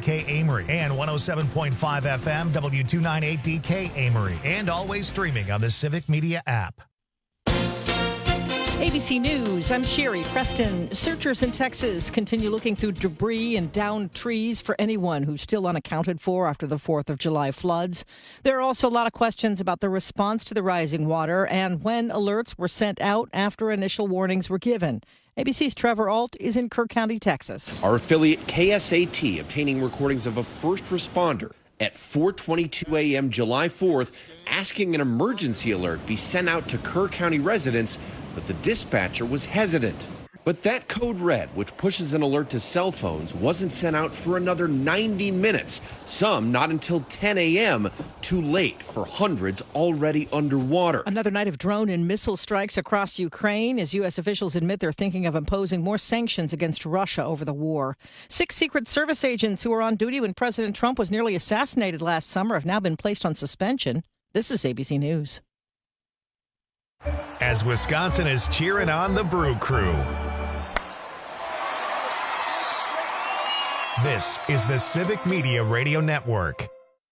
WKDK Amory and 107.5 FM W298DK Amory, and always streaming on the Civic Media app. ABC News, I'm Sherry Preston. Searchers in Texas continue looking through debris and downed trees for anyone who's still unaccounted for after the 4th of July floods. There are also a lot of questions about the response to the rising water and when alerts were sent out after initial warnings were given. ABC's Trevor Ault is in Kirk County, Texas. Our affiliate KSAT obtaining recordings of a first responder at 4:22 a.m. July 4th asking an emergency alert be sent out to Kerr County residents, but the dispatcher was hesitant. But that code red, which pushes an alert to cell phones, wasn't sent out for another 90 minutes, some not until 10 a.m., too late for hundreds already underwater. Another night of drone and missile strikes across Ukraine as U.S. officials admit they're thinking of imposing more sanctions against Russia over the war. 6 Secret Service agents who were on duty when President Trump was nearly assassinated last summer have now been placed on suspension. This is ABC News. As Wisconsin is cheering on the Brew Crew. This is the Civic Media Radio Network.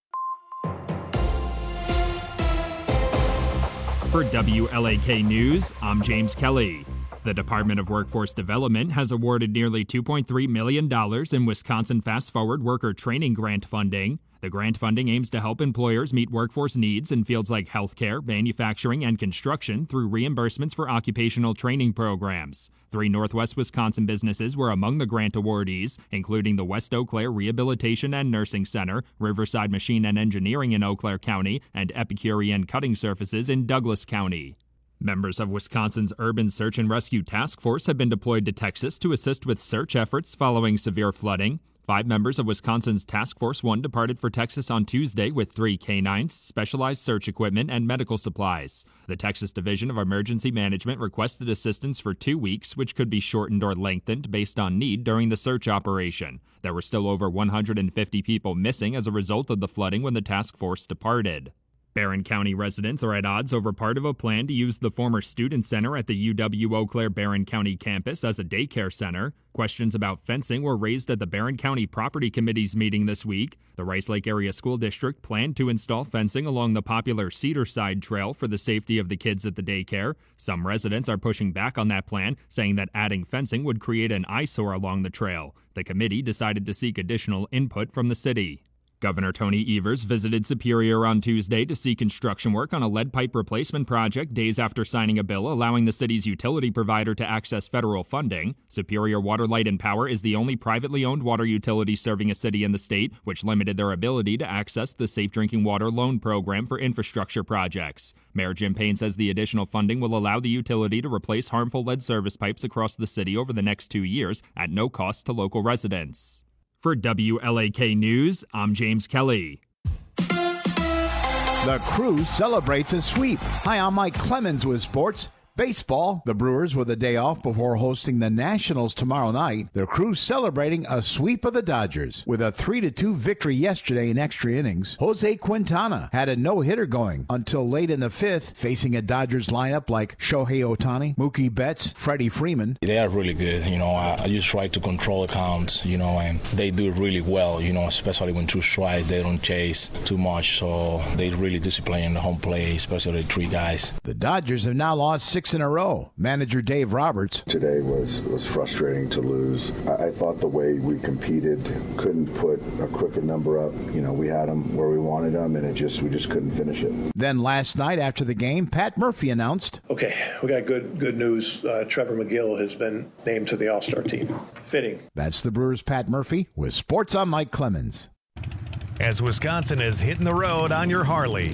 For WLAK News, I'm James Kelly. The Department of Workforce Development has awarded nearly $2.3 million in Wisconsin Fast Forward Worker Training Grant funding. The grant funding aims to help employers meet workforce needs in fields like healthcare, manufacturing, and construction through reimbursements for occupational training programs. 3 Northwest Wisconsin businesses were among the grant awardees, including the West Eau Claire Rehabilitation and Nursing Center, Riverside Machine and Engineering in Eau Claire County, and Epicurean Cutting Surfaces in Douglas County. Members of Wisconsin's Urban Search and Rescue Task Force have been deployed to Texas to assist with search efforts following severe flooding. 5 members of Wisconsin's Task Force 1 departed for Texas on Tuesday with 3 canines, specialized search equipment, and medical supplies. The Texas Division of Emergency Management requested assistance for 2 weeks, which could be shortened or lengthened based on need during the search operation. There were still over 150 people missing as a result of the flooding when the task force departed. Barron County residents are at odds over part of a plan to use the former student center at the UW Eau Claire Barron County campus as a daycare center. Questions about fencing were raised at the Barron County Property Committee's meeting this week. The Rice Lake Area School District planned to install fencing along the popular Cedarside Trail for the safety of the kids at the daycare. Some residents are pushing back on that plan, saying that adding fencing would create an eyesore along the trail. The committee decided to seek additional input from the city. Governor Tony Evers visited Superior on Tuesday to see construction work on a lead pipe replacement project days after signing a bill allowing the city's utility provider to access federal funding. Superior Water, Light, and Power is the only privately owned water utility serving a city in the state, which limited their ability to access the Safe Drinking Water Loan Program for infrastructure projects. Mayor Jim Payne says the additional funding will allow the utility to replace harmful lead service pipes across the city over the next 2 years at no cost to local residents. For WLAK News, I'm James Kelly. The Crew celebrates a sweep. Hi, I'm Mike Clemens with sports. Baseball, the Brewers with a day off before hosting the Nationals tomorrow night. The Crew celebrating a sweep of the Dodgers with a 3-2 victory yesterday in extra innings. Jose Quintana had a no-hitter going until late in the 5th, facing a Dodgers lineup like Shohei Ohtani, Mookie Betts, Freddie Freeman. They are really good. I just try to control the counts, and they do really well, especially when 2 strikes, they don't chase too much, so they really discipline the home play, especially the 3 guys. The Dodgers have now lost 6 in a row. Manager Dave Roberts. Today was frustrating to lose. I thought the way we competed, couldn't put a crooked number up. We had them where we wanted them, and we just couldn't finish it. Then last night after the game, Pat Murphy announced, "Okay, we got good news. Trevor McGill has been named to the All-Star team. Fitting." That's the Brewers' Pat Murphy with Sports. I'm Mike Clemens. As Wisconsin is hitting the road on your Harley.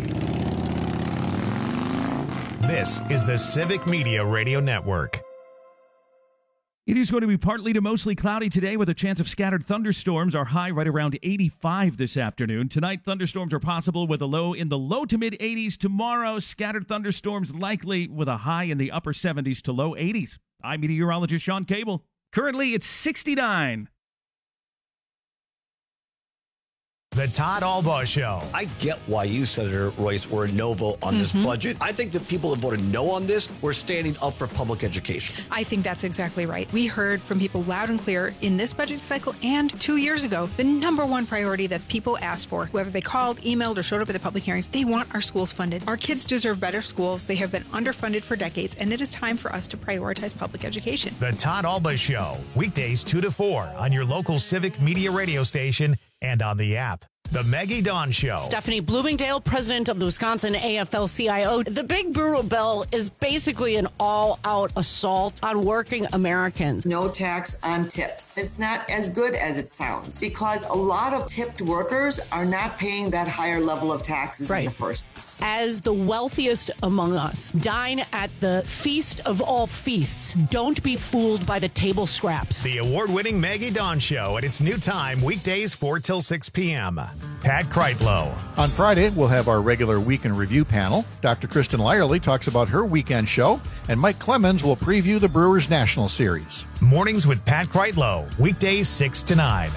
This is the Civic Media Radio Network. It is going to be partly to mostly cloudy today with a chance of scattered thunderstorms. Our high right around 85 this afternoon. Tonight, thunderstorms are possible with a low in the low to mid 80s. Tomorrow, scattered thunderstorms likely with a high in the upper 70s to low 80s. I'm meteorologist Sean Cable. Currently, it's 69. The Todd Albaugh Show. I get why you, Senator Royce, were a no vote on this budget. I think the people that voted no on this were standing up for public education. I think that's exactly right. We heard from people loud and clear in this budget cycle and 2 years ago, the number one priority that people asked for, whether they called, emailed, or showed up at the public hearings, they want our schools funded. Our kids deserve better schools. They have been underfunded for decades, and it is time for us to prioritize public education. The Todd Albaugh Show, weekdays 2 to 4 on your local Civic Media radio station and on the app. The Maggie Dawn Show. Stephanie Bloomingdale, president of the Wisconsin AFL-CIO. The big brutal bill is basically an all-out assault on working Americans. No tax on tips. It's not as good as it sounds because a lot of tipped workers are not paying that higher level of taxes in the first place. As the wealthiest among us, dine at the feast of all feasts. Don't be fooled by the table scraps. The award-winning Maggie Dawn Show at its new time, weekdays 4 till 6 p.m. Pat Kreitlow. On Friday, we'll have our regular Week in Review panel. Dr. Kristen Lyerly talks about her weekend show, and Mike Clemens will preview the Brewers National Series. Mornings with Pat Kreitlow, weekdays 6 to 9.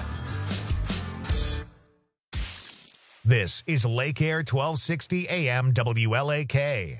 This is Lake Air 1260 AM WLAK.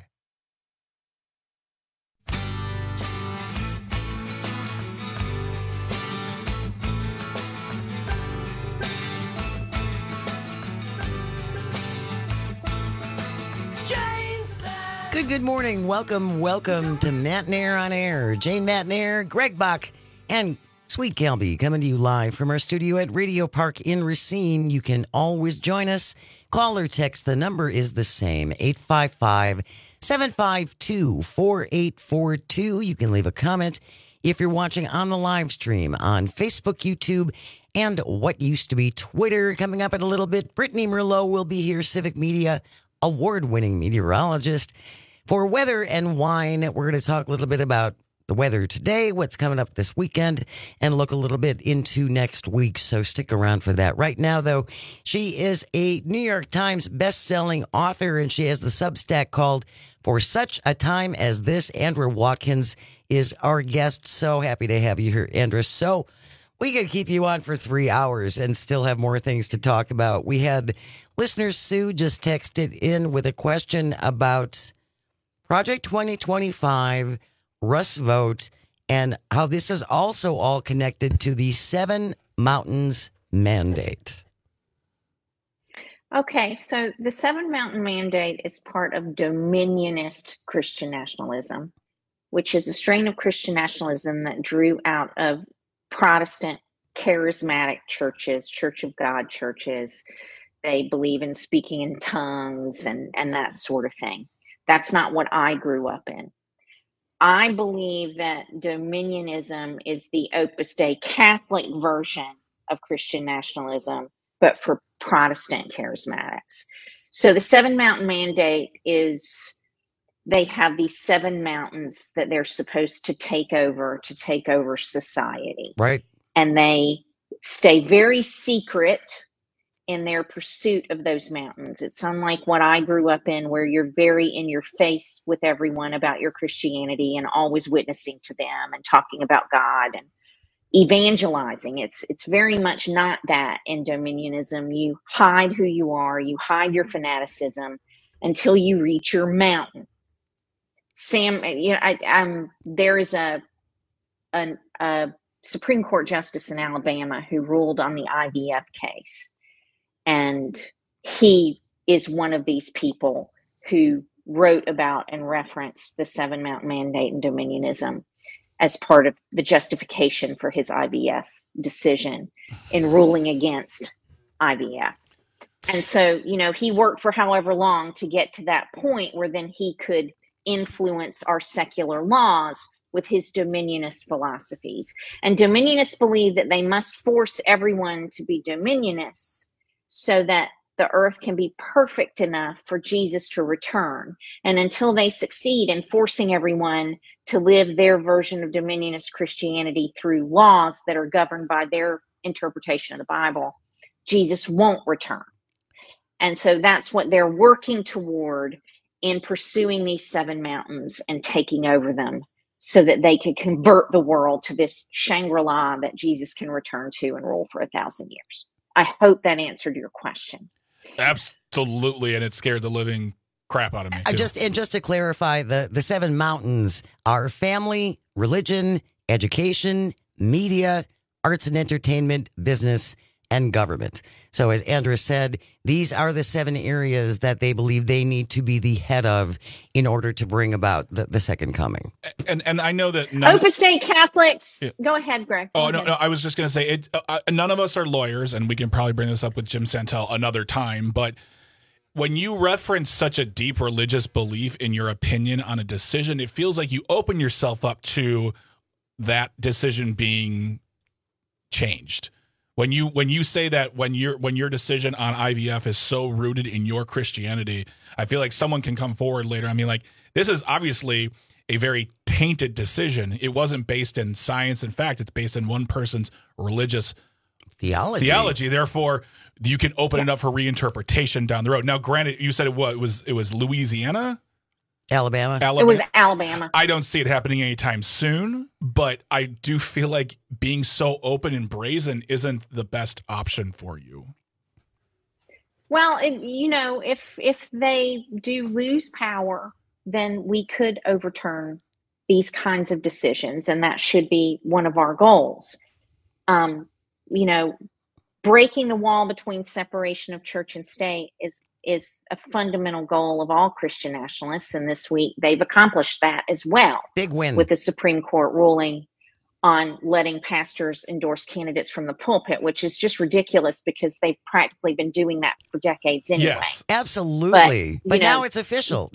Good morning. Welcome to Matt Nair on Air. Jane Matt Nair, Greg Bach, and Sweet Kelby coming to you live from our studio at Radio Park in Racine. You can always join us. Call or text. The number is the same, 855-752-4842. You can leave a comment if you're watching on the live stream on Facebook, YouTube, and what used to be Twitter. Coming up in a little bit, Brittany Merlot will be here, Civic Media award-winning meteorologist. For Weather and Wine, we're going to talk a little bit about the weather today, what's coming up this weekend, and look a little bit into next week, so stick around for that. Right now, though, she is a New York Times best-selling author, and she has the Substack called For Such a Time as This. Andra Watkins is our guest. So happy to have you here, Andra. So we could keep you on for 3 hours and still have more things to talk about. We had listener Sue just texted in with a question about Project 2025, Russ Vote, and how this is also all connected to the Seven Mountains Mandate. Okay, so the Seven Mountain Mandate is part of Dominionist Christian nationalism, which is a strain of Christian nationalism that drew out of Protestant charismatic churches, Church of God churches. They believe in speaking in tongues and that sort of thing. That's not what I grew up in. I believe that dominionism is the Opus Dei Catholic version of Christian nationalism, but for Protestant charismatics. So the Seven Mountain Mandate is, they have these seven mountains that they're supposed to take over society. Right. And they stay very secret in their pursuit of those mountains. It's unlike what I grew up in, where you're very in your face with everyone about your Christianity and always witnessing to them and talking about God and evangelizing. It's very much not that in dominionism. You hide who you are, you hide your fanaticism until you reach your mountain. Sam, there is a Supreme Court justice in Alabama who ruled on the IVF case. And he is one of these people who wrote about and referenced the Seven Mountain Mandate and dominionism as part of the justification for his IVF decision in ruling against IVF. And so, he worked for however long to get to that point where then he could influence our secular laws with his dominionist philosophies. And dominionists believe that they must force everyone to be dominionists so that the earth can be perfect enough for Jesus to return. And until they succeed in forcing everyone to live their version of dominionist Christianity through laws that are governed by their interpretation of the Bible, Jesus won't return. And so that's what they're working toward in pursuing these seven mountains and taking over them so that they could convert the world to this Shangri-La that Jesus can return to and rule for 1,000 years. I hope that answered your question. Absolutely, and it scared the living crap out of me, too. Just to clarify, the 7 mountains are family, religion, education, media, arts and entertainment, business, and government. So as Andra said, these are the 7 areas that they believe they need to be the head of in order to bring about the second coming. And I know that Opus Dei Catholics. Yeah. Go ahead, Greg. No, I was just going to say, none of us are lawyers, and we can probably bring this up with Jim Santel another time, but when you reference such a deep religious belief in your opinion on a decision, it feels like you open yourself up to that decision being changed. When you say that when your decision on IVF is so rooted in your Christianity, I feel like someone can come forward later. I mean, like, this is obviously a very tainted decision. It wasn't based in science and fact. It's based in one person's religious theology. Therefore, you can open it up for reinterpretation down the road. Now, granted, you said it was Louisiana? Alabama. It was Alabama. I don't see it happening anytime soon, but I do feel like being so open and brazen isn't the best option for you. Well, if they do lose power, then we could overturn these kinds of decisions, and that should be one of our goals. Breaking the wall between separation of church and state is a fundamental goal of all Christian nationalists, and this week they've accomplished that as well. Big win. With the Supreme Court ruling on letting pastors endorse candidates from the pulpit, which is just ridiculous because they've practically been doing that for decades anyway. Yes, absolutely. But now it's official.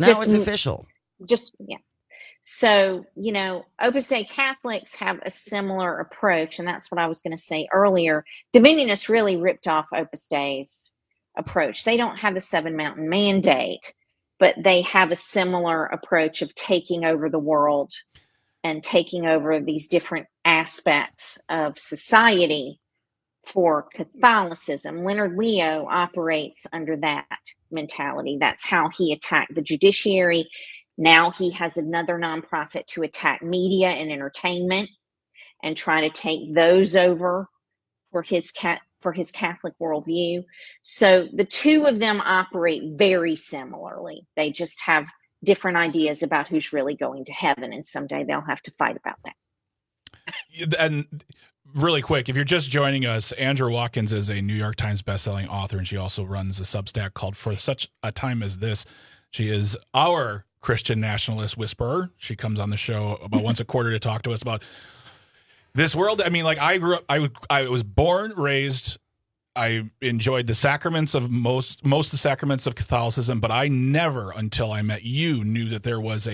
So, Opus Dei Catholics have a similar approach, and that's what I was going to say earlier. Dominionists really ripped off Opus Dei's approach. They don't have a 7-mountain mandate, but they have a similar approach of taking over the world and taking over these different aspects of society for Catholicism. Leonard Leo operates under that mentality. That's how he attacked the judiciary. Now he has another nonprofit to attack media and entertainment and try to take those over for his Catholic worldview. So the two of them operate very similarly. They just have different ideas about who's really going to heaven, and someday they'll have to fight about that. And really quick, if you're just joining us, Andra Watkins is a New York Times bestselling author, and she also runs a Substack called For Such a Time as This. She is our Christian nationalist whisperer. She comes on the show about once a quarter to talk to us about this world. I mean, like, I grew up, I was born, raised, I enjoyed the sacraments of most of the sacraments of Catholicism, but I never, until I met you, knew that there was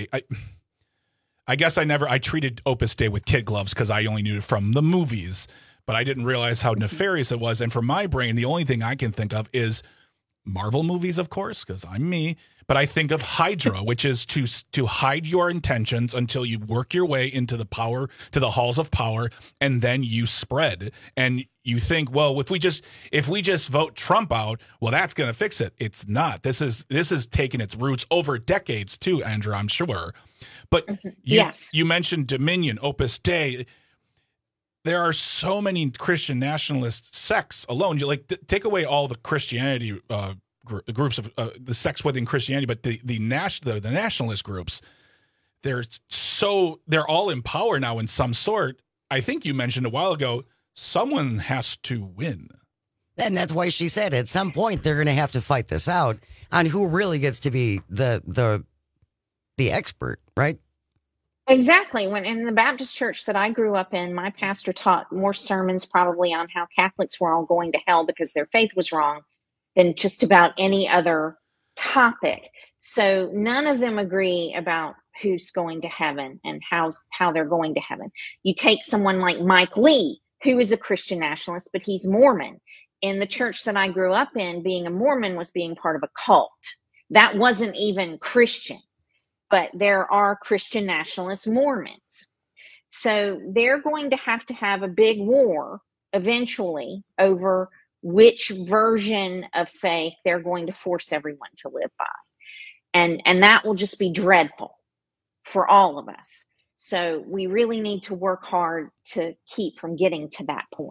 I treated Opus Dei with kid gloves because I only knew it from the movies, but I didn't realize how nefarious it was. And for my brain, the only thing I can think of is Marvel movies, of course, because I'm me. But I think of Hydra, which is to hide your intentions until you work your way into the halls of power, and then you spread. And you think, well, if we just vote Trump out, well, that's going to fix it. It's not. This is taking its roots over decades too, Andra, I'm sure. But you mentioned Dominion, Opus Dei. There are so many Christian nationalist sects alone. You take away all the Christianity groups of the sects within Christianity, but the nationalist groups, they're all in power now in some sort. I think you mentioned a while ago, someone has to win. And that's why she said at some point they're going to have to fight this out on who really gets to be the expert, right? Exactly. When in the Baptist church that I grew up in, my pastor taught more sermons probably on how Catholics were all going to hell because their faith was wrong than just about any other topic. So none of them agree about who's going to heaven and how they're going to heaven. You take someone like Mike Lee, who is a Christian nationalist, but he's Mormon. In the church that I grew up in, being a Mormon was being part of a cult. That wasn't even Christian, but there are Christian nationalist Mormons. So they're going to have a big war eventually over which version of faith they're going to force everyone to live by. And that will just be dreadful for all of us. So we really need to work hard to keep from getting to that point.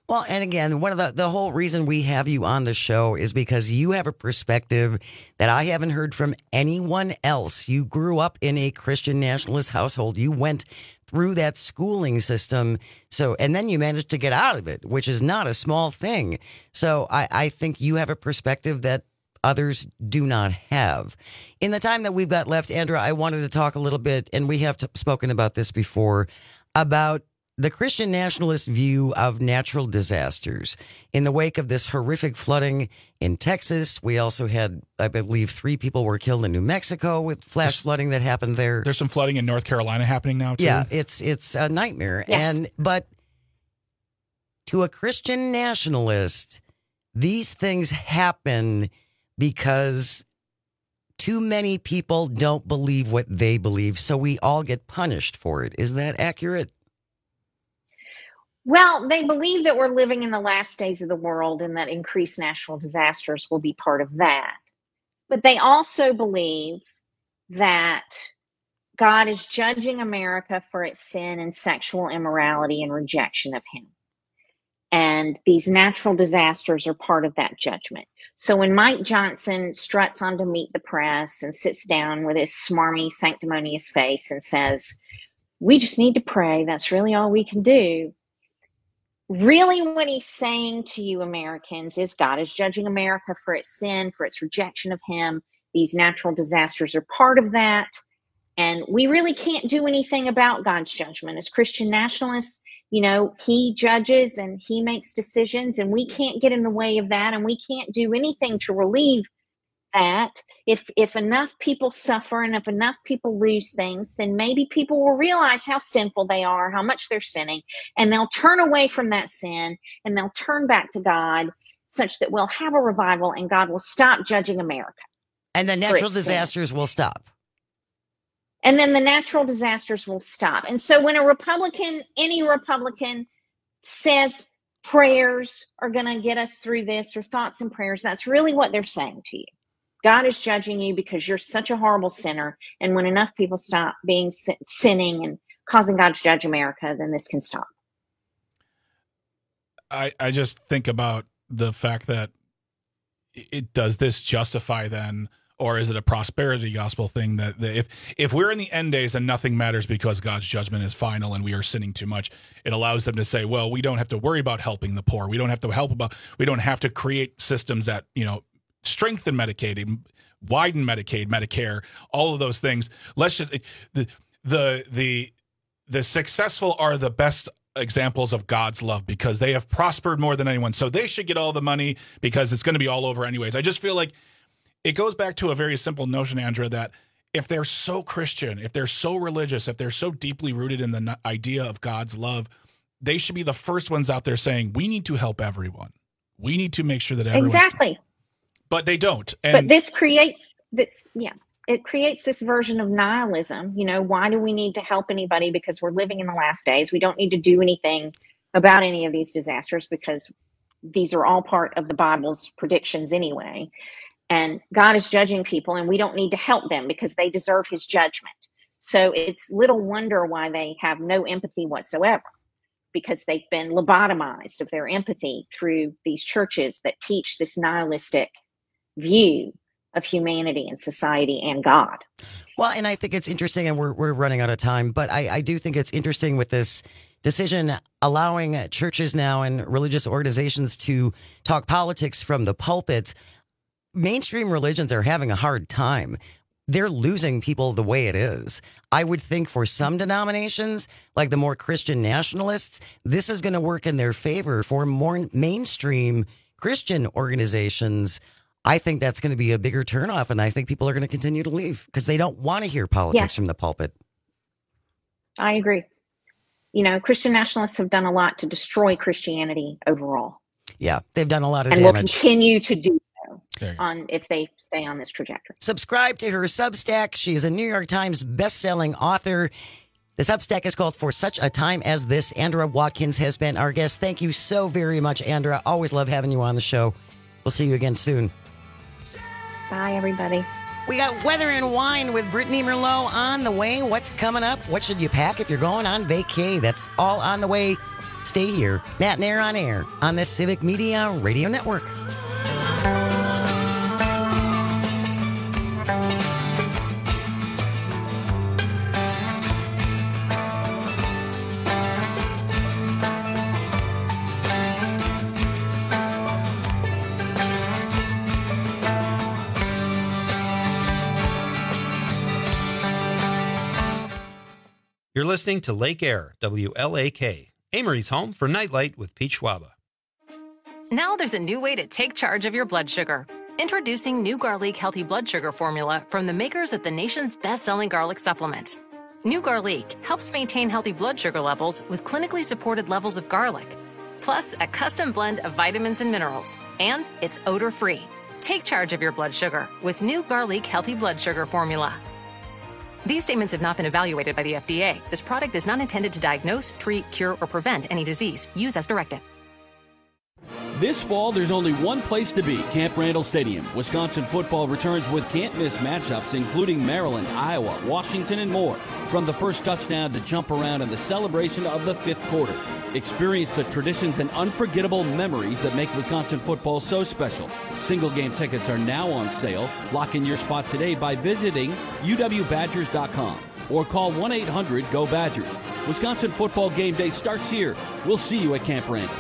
Well, and again, one of the whole reason we have you on the show is because you have a perspective that I haven't heard from anyone else. You grew up in a Christian nationalist household. You went through that schooling system. So, and then you managed to get out of it, which is not a small thing. So I think you have a perspective that others do not have. In the time that we've got left, Andra, I wanted to talk a little bit, and we have spoken about this before, about the Christian nationalist view of natural disasters. In the wake of this horrific flooding in Texas, we also had, I believe, 3 people were killed in New Mexico with flash flooding that happened there. There's some flooding in North Carolina happening now, too. Yeah, it's a nightmare. Yes. But to a Christian nationalist, these things happen because too many people don't believe what they believe, so we all get punished for it. Is that accurate? Well, they believe that we're living in the last days of the world and that increased natural disasters will be part of that. But they also believe that God is judging America for its sin and sexual immorality and rejection of him. And these natural disasters are part of that judgment. So when Mike Johnson struts on to meet the press and sits down with his smarmy, sanctimonious face and says, we just need to pray, that's really all we can do. Really what he's saying to you Americans is God is judging America for its sin, for its rejection of him. These natural disasters are part of that. And we really can't do anything about God's judgment. As Christian nationalists, you know, he judges and he makes decisions, and we can't get in the way of that, and we can't do anything to relieve that. If enough people suffer and if enough people lose things, then maybe people will realize how sinful they are, how much they're sinning, and they'll turn away from that sin and they'll turn back to God, such that we'll have a revival and God will stop judging America. And the natural disasters will stop. And then the natural disasters will stop. And so when a Republican, any Republican, says prayers are going to get us through this, or thoughts and prayers, that's really what they're saying to you. God is judging you because you're such a horrible sinner. And when enough people stop being sinning and causing God to judge America, then this can stop. I just think about the fact that does this justify then, or is it a prosperity gospel thing that if we're in the end days and nothing matters because God's judgment is final and we are sinning too much, it allows them to say, well, we don't have to worry about helping the poor. We don't have to create systems that, you know, strengthen Medicaid, widen Medicaid, Medicare, all of those things. Let's just the successful are the best examples of God's love because they have prospered more than anyone. So they should get all the money because it's going to be all over anyways. I just feel like it goes back to a very simple notion, Andra, that if they're so Christian, if they're so religious, if they're so deeply rooted in the idea of God's love, they should be the first ones out there saying, we need to help everyone. We need to make sure that everyone. Exactly. But they don't. But this creates this, it creates this version of nihilism. You know, why do we need to help anybody? Because we're living in the last days. We don't need to do anything about any of these disasters because these are all part of the Bible's predictions anyway. And God is judging people, and we don't need to help them because they deserve his judgment. So it's little wonder why they have no empathy whatsoever, because they've been lobotomized of their empathy through these churches that teach this nihilistic view of humanity and society and God. Well, and I think it's interesting, and we're running out of time, but I do think it's interesting with this decision allowing churches now and religious organizations to talk politics from the pulpit. Mainstream religions are having a hard time. They're losing people the way it is. I would think for some denominations, like the more Christian nationalists, this is going to work in their favor. For more mainstream Christian organizations, I think that's going to be a bigger turnoff, and I think people are going to continue to leave because they don't want to hear politics from the pulpit. I agree. You know, Christian nationalists have done a lot to destroy Christianity overall. Yeah, they've done a lot of damage. And will continue to do if they stay on this trajectory. Subscribe to her Substack. She is a New York Times best-selling author. The Substack is called For Such a Time as This. Andra Watkins has been our guest. Thank you so very much, Andra. Always love having you on the show. We'll see you again soon. Bye, everybody. We got Weather and Wine with Brittany Merlot on the way. What's coming up? What should you pack if you're going on vacay? That's all on the way Stay here. Matt Nair on air on the Civic Media Radio Network. You're listening to Lake Air, WLAK, Amory's home for Nightlight with Pete Schwaba. Now there's a new way to take charge of your blood sugar. Introducing new Garlic Healthy Blood Sugar Formula from the makers of the nation's best-selling garlic supplement. New Garlic helps maintain healthy blood sugar levels with clinically supported levels of garlic, plus a custom blend of vitamins and minerals, and it's odor-free. Take charge of your blood sugar with new Garlic Healthy Blood Sugar Formula. These statements have not been evaluated by the FDA. This product is not intended to diagnose, treat, cure, or prevent any disease. Use as directed. This fall, there's only one place to be, Camp Randall Stadium. Wisconsin football returns with can't-miss matchups, including Maryland, Iowa, Washington, and more. From the first touchdown to jump around and the celebration of the fifth quarter. Experience the traditions and unforgettable memories that make Wisconsin football so special. Single-game tickets are now on sale. Lock in your spot today by visiting uwbadgers.com or call 1-800-GO-BADGERS. Wisconsin football game day starts here. We'll see you at Camp Randall.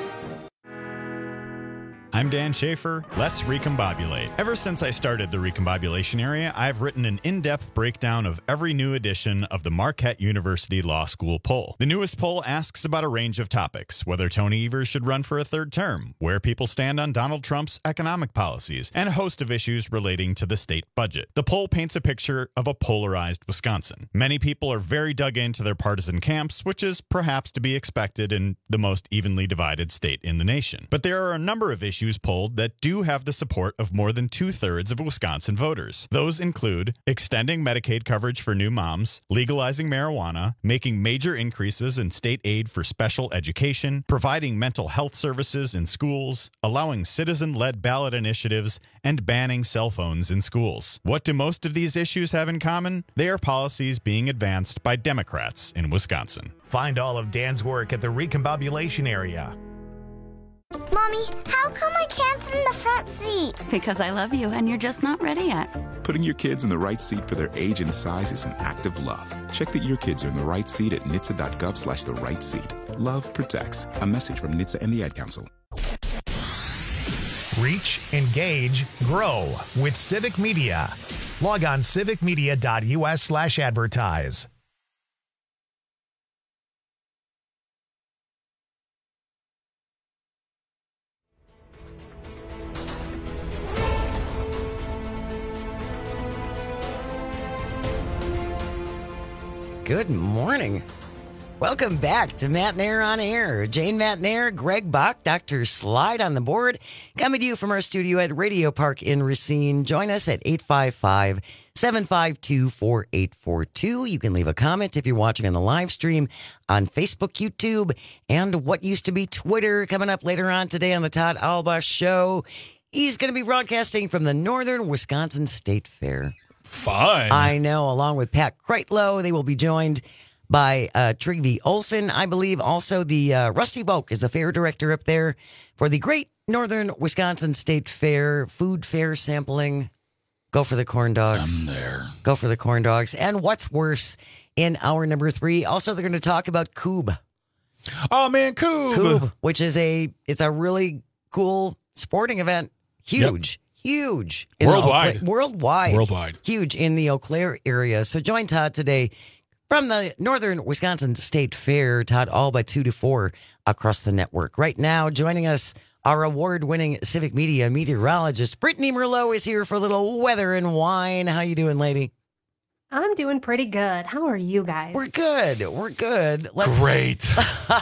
I'm Dan Schaefer. Let's recombobulate. Ever since I started the recombobulation area, I've written an in-depth breakdown of every new edition of the Marquette University Law School poll. The newest poll asks about a range of topics: whether Tony Evers should run for a third term, where people stand on Donald Trump's economic policies, and a host of issues relating to the state budget. The poll paints a picture of a polarized Wisconsin. Many people are very dug into their partisan camps, which is perhaps to be expected in the most evenly divided state in the nation. But there are a number of issues polled that do have the support of more than 2/3 of Wisconsin voters. Those include extending Medicaid coverage for new moms, legalizing marijuana, making major increases in state aid for special education, providing mental health services in schools, allowing citizen-led ballot initiatives, and banning cell phones in schools. What do most of these issues have in common? They are policies being advanced by Democrats in Wisconsin. Find all of Dan's work at the recombobulation area. Mommy, how come I can't sit in the front seat? Because I love you and you're just not ready yet. Putting your kids in the right seat for their age and size is an act of love. Check that your kids are in the right seat at nhtsa.gov/the right seat. Love protects. A message from NHTSA and the Ad Council. Reach, engage, grow with Civic Media. Log on civicmedia.us/advertise. Good morning. Welcome back to Matt Nair on Air. Jane Matt Nair, Greg Bach, Dr. Slide on the board, coming to you from our studio at Radio Park in Racine. Join us at 855-752-4842. You can leave a comment if you're watching on the live stream on Facebook, YouTube, and what used to be Twitter. Coming up later on today on the Todd Alba Show. He's going to be broadcasting from the Northern Wisconsin State Fair. Fun. I know, along with Pat Kreitlow. They will be joined by Trygve Olsen, I believe. Also, the Rusty Volk is the fair director up there for the Great Northern Wisconsin State Fair, food fair sampling. Go for the corn dogs. I'm there. Go for the corn dogs. And what's worse in hour number 3. Also, they're going to talk about Coob. Oh, man, Coob. Coob, which is a really cool sporting event. Huge. Yep. Huge. Worldwide. Huge in the Eau Claire area. So join Todd today from the Northern Wisconsin State Fair. Todd Alba 2 to 4 across the network. Right now, joining us, our award-winning Civic Media meteorologist, Brittany Merlot, is here for a little weather and wine. How you doing, lady? I'm doing pretty good. How are you guys? We're good. Great.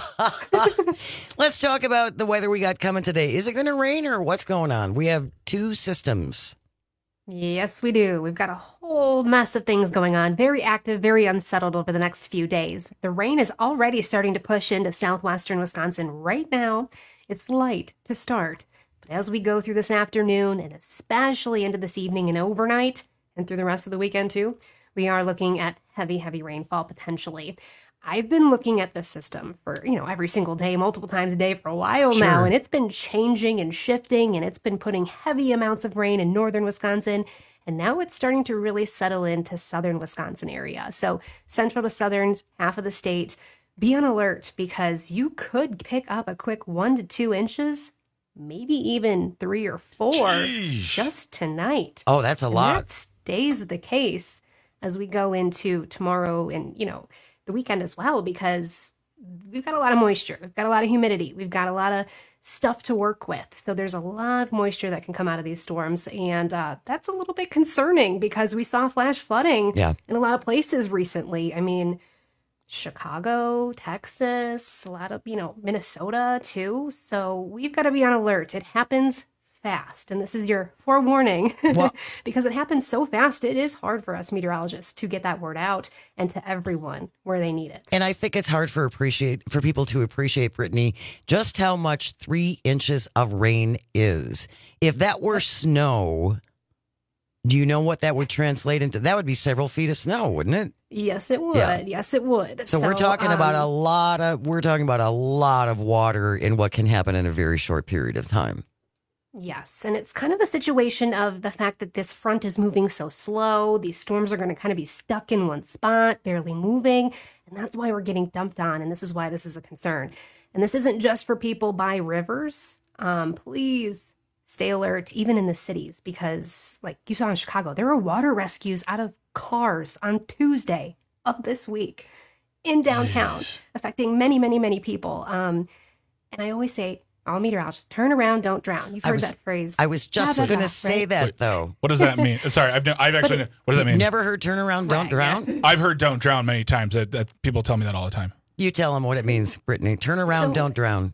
Let's talk about the weather we got coming today. Is it going to rain or what's going on? We have 2 systems. Yes, we do. We've got a whole mess of things going on. Very active, very unsettled over the next few days. The rain is already starting to push into southwestern Wisconsin right now. It's light to start. But as we go through this afternoon and especially into this evening and overnight and through the rest of the weekend too, we are looking at heavy rainfall potentially. I've been looking at this system for, every single day, multiple times a day for a while Sure. now, and it's been changing and shifting, and it's been putting heavy amounts of rain in northern Wisconsin, and now it's starting to really settle into southern Wisconsin area. So central to southern half of the state, be on alert because you could pick up a quick 1 to 2 inches, maybe even 3 or 4 just tonight. Oh, that's a And lot. that stays the case as we go into tomorrow and, the weekend as well, because we've got a lot of moisture. We've got a lot of humidity. We've got a lot of stuff to work with. So there's a lot of moisture that can come out of these storms. And that's a little bit concerning because we saw flash flooding in a lot of places recently. I mean, Chicago, Texas, a lot of, Minnesota too. So we've got to be on alert. It happens fast. And this is your forewarning because it happens so fast. It is hard for us meteorologists to get that word out and to everyone where they need it. And I think it's hard for people to appreciate, Brittany, just how much 3 inches of rain is. If that were snow, do you know what that would translate into? That would be several feet of snow, wouldn't it? Yes, it would. Yeah. Yes, it would. So we're talking about a lot of water in what can happen in a very short period of time. Yes, and it's kind of a situation of the fact that this front is moving so slow. These storms are going to kind of be stuck in one spot, barely moving, and that's why we're getting dumped on, and this is why this is a concern. And this isn't just for people by rivers. Please stay alert, even in the cities, because like you saw in Chicago, there were water rescues out of cars on Tuesday of this week in downtown, affecting many, many, many people. And I always say, all meteorologists, turn around, don't drown. You've heard that phrase. I was just going to say that, though. What does that mean? Sorry, I've actually. What does that mean? Never heard turn around, don't drown? I've heard don't drown many times. That people tell me that all the time. You tell them what it means, Brittany. Turn around, don't drown.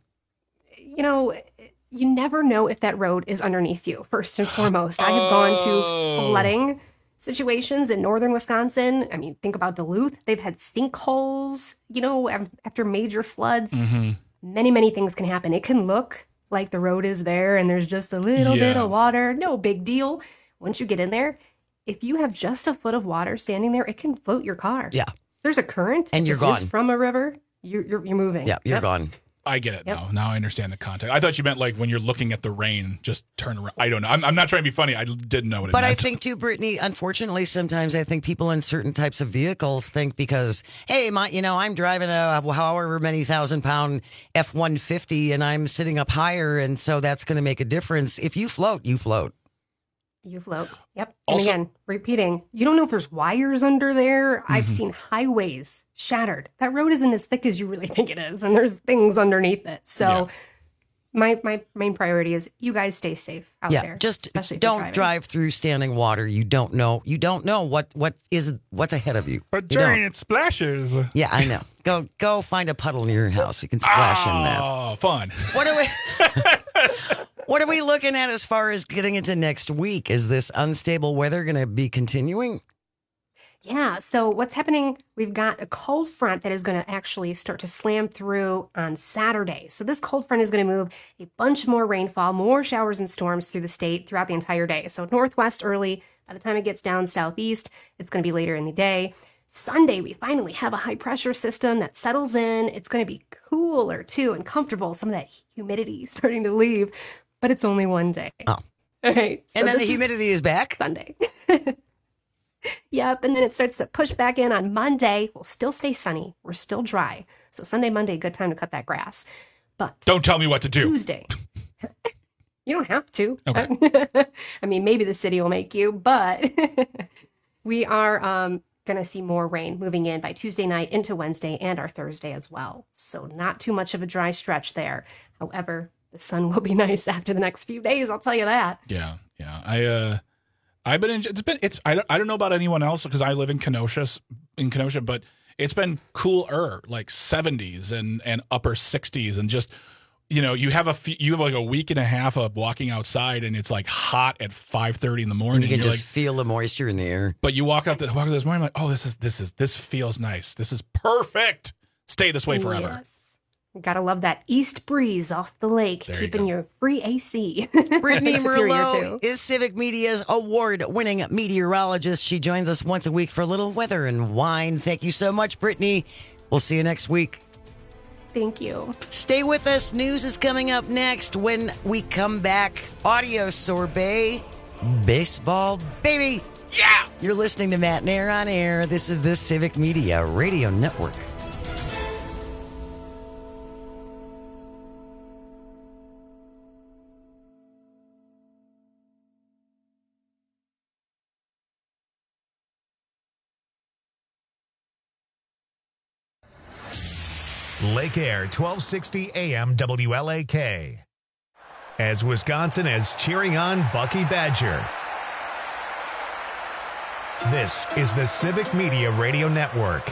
You never know if that road is underneath you, first and foremost. I have gone to flooding situations in northern Wisconsin. I mean, think about Duluth. They've had sinkholes, after major floods. Mm-hmm. Many, many things can happen. It can look like the road is there and there's just a little bit of water. No big deal. Once you get in there, if you have just a foot of water standing there, it can float your car. Yeah. There's a current. And you're this gone. is from a river. You're moving. Yeah, you're gone. I get it now. Now I understand the context. I thought you meant like when you're looking at the rain, just turn around. I don't know. I'm not trying to be funny. I didn't know what it meant. But I think too, Brittany, unfortunately, sometimes I think people in certain types of vehicles think because, hey, I'm driving a however many 1,000-pound F-150 and I'm sitting up higher, and so that's going to make a difference. If you float, you float. You float. Yep. Also, and again, repeating, you don't know if there's wires under there. I've seen highways shattered. That road isn't as thick as you really think it is, and there's things underneath it. So my main priority is you guys stay safe out there. Just especially if don't you're driving. drive through standing water. You don't know what's ahead of you. But You don't. during it splashes. Yeah, I know. Go find a puddle near your house. You can splash in that. Oh, fun. What are we looking at as far as getting into next week? Is this unstable weather going to be continuing? Yeah, so what's happening, we've got a cold front that is going to actually start to slam through on Saturday. So this cold front is going to move a bunch more rainfall, more showers and storms through the state throughout the entire day. So northwest early, by the time it gets down southeast, it's going to be later in the day. Sunday, we finally have a high pressure system that settles in. It's going to be cooler too and comfortable. Some of that humidity starting to leave, but it's only one day. Oh. All right. And then the humidity is back? Sunday. Yep, and then it starts to push back in on Monday. We'll still stay sunny. We're still dry. So Sunday, Monday, good time to cut that grass. But don't tell me what to do. Tuesday. You don't have to. Okay. I mean, maybe the city will make you, but we are going to see more rain moving in by Tuesday night into Wednesday and our Thursday as well. So not too much of a dry stretch there. However, the sun will be nice after the next few days. I'll tell you that. Yeah. I've been I don't know about anyone else because I live in Kenosha, but it's been cooler, like 70s and upper 60s, and just you have like a week and a half of walking outside and it's like hot at 5:30 in the morning. You can just feel the moisture in the air. But you walk out this morning like, oh, this feels nice. This is perfect. Stay this way forever. Yes. Gotta love that east breeze off the lake, keeping your free AC. Brittany Merlot is Civic Media's award-winning meteorologist. She joins us once a week for a little weather and wine. Thank you so much, Brittany. We'll see you next week. Thank you. Stay with us. News is coming up next. When we come back, audio sorbet, baseball, baby. Yeah! You're listening to Matt Nair on Air. This is the Civic Media Radio Network. Lake Air, 1260 AM WLAK. As Wisconsin is cheering on Bucky Badger. This is the Civic Media Radio Network.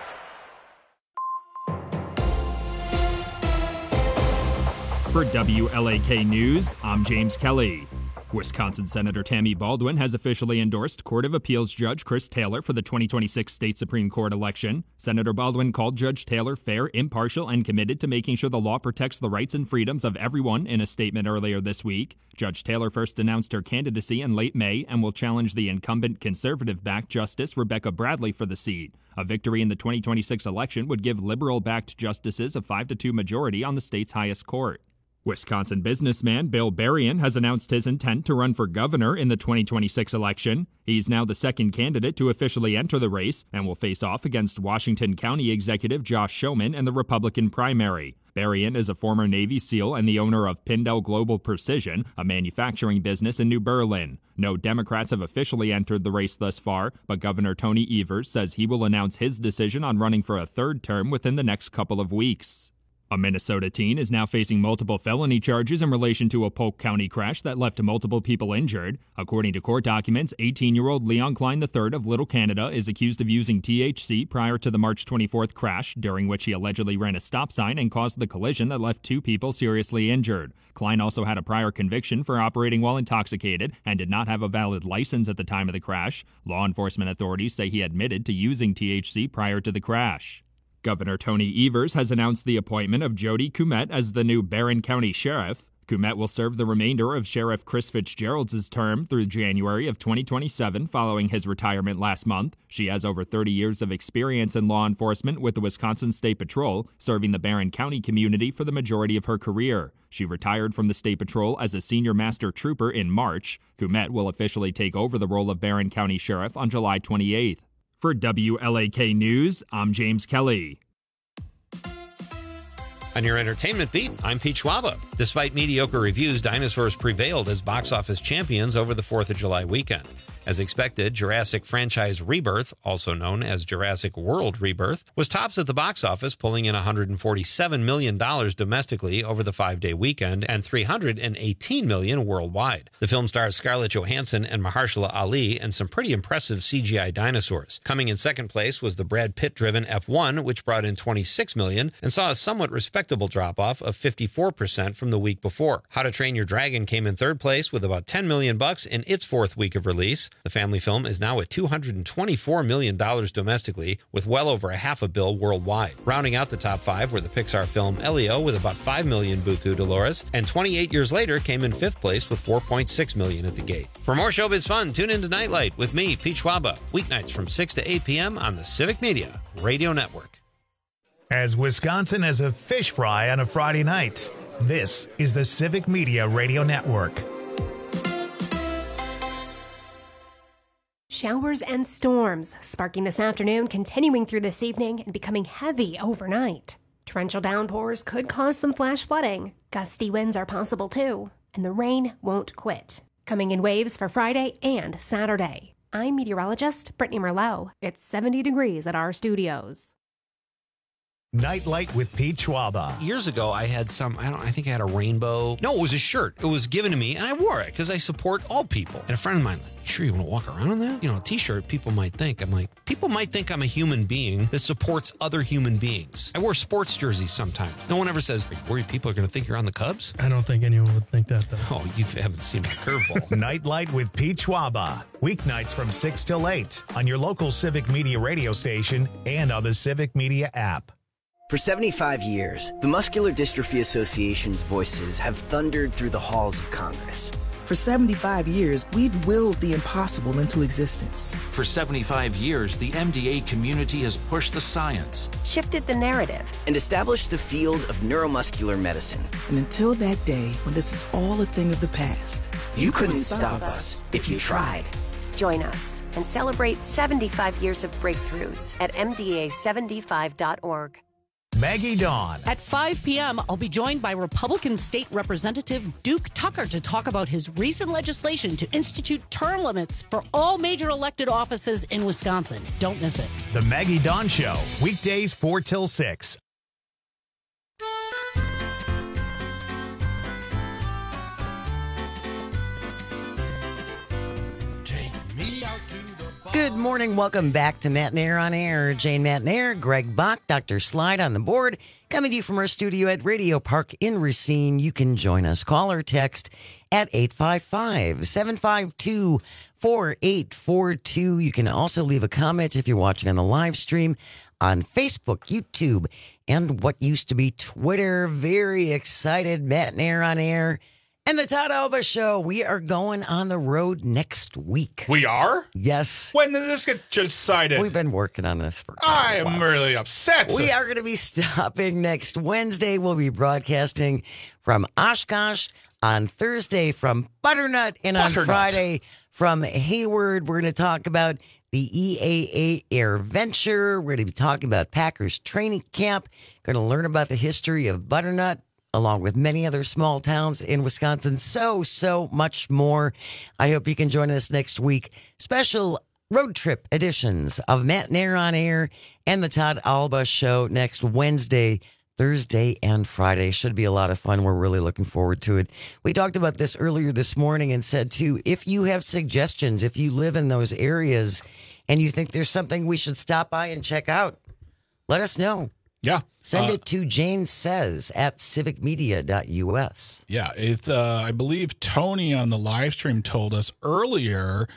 For WLAK News, I'm James Kelly. Wisconsin Senator Tammy Baldwin has officially endorsed Court of Appeals Judge Chris Taylor for the 2026 State Supreme Court election. Senator Baldwin called Judge Taylor fair, impartial, and committed to making sure the law protects the rights and freedoms of everyone in a statement earlier this week. Judge Taylor first announced her candidacy in late May and will challenge the incumbent conservative-backed Justice Rebecca Bradley for the seat. A victory in the 2026 election would give liberal-backed justices a 5-2 majority on the state's highest court. Wisconsin businessman Bill Berrien has announced his intent to run for governor in the 2026 election. He's now the second candidate to officially enter the race and will face off against Washington County Executive Josh Schoeman in the Republican primary. Berrien is a former Navy SEAL and the owner of Pindell Global Precision, a manufacturing business in New Berlin. No Democrats have officially entered the race thus far, but Governor Tony Evers says he will announce his decision on running for a third term within the next couple of weeks. A Minnesota teen is now facing multiple felony charges in relation to a Polk County crash that left multiple people injured. According to court documents, 18-year-old Leon Klein III of Little Canada is accused of using THC prior to the March 24th crash, during which he allegedly ran a stop sign and caused the collision that left 2 people seriously injured. Klein also had a prior conviction for operating while intoxicated and did not have a valid license at the time of the crash. Law enforcement authorities say he admitted to using THC prior to the crash. Governor Tony Evers has announced the appointment of Jody Kumet as the new Barron County Sheriff. Kumet will serve the remainder of Sheriff Chris Fitzgerald's term through January of 2027 following his retirement last month. She has over 30 years of experience in law enforcement with the Wisconsin State Patrol, serving the Barron County community for the majority of her career. She retired from the State Patrol as a senior master trooper in March. Kumet will officially take over the role of Barron County Sheriff on July 28th. For WLAK News, I'm James Kelly. On your entertainment beat, I'm Pete Schwaba. Despite mediocre reviews, dinosaurs prevailed as box office champions over the 4th of July weekend. As expected, Jurassic franchise Rebirth, also known as Jurassic World Rebirth, was tops at the box office, pulling in $147 million domestically over the 5-day weekend and $318 million worldwide. The film stars Scarlett Johansson and Mahershala Ali and some pretty impressive CGI dinosaurs. Coming in second place was the Brad Pitt-driven F1, which brought in $26 million and saw a somewhat respectable drop-off of 54% from the week before. How to Train Your Dragon came in third place with about $10 million in its 4th week of release. The family film is now at $224 million domestically, with well over $500 million worldwide. Rounding out the top 5 were the Pixar film Elio with about $5 million buku Dolores, and 28 Years Later came in 5th place with $4.6 million at the gate. For more showbiz fun, tune into Nightlight with me, Pete Schwaba, weeknights from 6 to 8 p.m. on the Civic Media Radio Network. As Wisconsin has a fish fry on a Friday night, this is the Civic Media Radio Network. Showers and storms sparking this afternoon, continuing through this evening, and becoming heavy overnight. Torrential downpours could cause some flash flooding. Gusty winds are possible too, and the rain won't quit. Coming in waves for Friday and Saturday. I'm meteorologist Brittany Merlot. It's 70 degrees at our studios. Nightlight with Pete Schwaba. Years ago, I had I think I had a rainbow. No, it was a shirt. It was given to me, and I wore it because I support all people. And a friend of mine, sure you want to walk around in that? You know, a t-shirt, people might think I'm a human being that supports other human beings. I wear sports jerseys sometimes. No one ever says, are you worried people are going to think you're on the Cubs? I don't think anyone would think that, though. Oh, you haven't seen my curveball. Nightlight with Pete Schwaba. Weeknights from 6 till 8 on your local Civic Media radio station and on the Civic Media app. For 75 years, the Muscular Dystrophy Association's voices have thundered through the halls of Congress, For 75 years, we've willed the impossible into existence. For 75 years, the MDA community has pushed the science, shifted the narrative, and established the field of neuromuscular medicine. And until that day when this is all a thing of the past, you couldn't stop us if you tried. Join us and celebrate 75 years of breakthroughs at MDA75.org. Maggie Dawn. At 5 p.m., I'll be joined by Republican State Representative Duke Tucker to talk about his recent legislation to institute term limits for all major elected offices in Wisconsin. Don't miss it. The Maggie Dawn Show, weekdays 4 till 6. Good morning. Welcome back to Matt and Air on Air. Jane Matt and Air, Greg Bach, Dr. Slide on the board. Coming to you from our studio at Radio Park in Racine. You can join us. Call or text at 855-752-4842. You can also leave a comment if you're watching on the live stream on Facebook, YouTube, and what used to be Twitter. Very excited. Matt and Air on Air. And the Todd Alba Show, we are going on the road next week. We are? Yes. When did this get decided? We've been working on this for I am really upset. We are going to be stopping next Wednesday. We'll be broadcasting from Oshkosh, on Thursday from Butternut, and on Friday from Hayward. We're going to talk about the EAA Air Venture. We're going to be talking about Packers training camp. Going to learn about the history of Butternut, along with many other small towns in Wisconsin. So much more. I hope you can join us next week. Special road trip editions of Matt and Air on Air and the Todd Alba Show next Wednesday, Thursday, and Friday. Should be a lot of fun. We're really looking forward to it. We talked about this earlier this morning and said, too, if you have suggestions, if you live in those areas and you think there's something we should stop by and check out, let us know. Yeah. Send it to Jane Says at civicmedia.us. Yeah. I believe Tony on the live stream told us earlier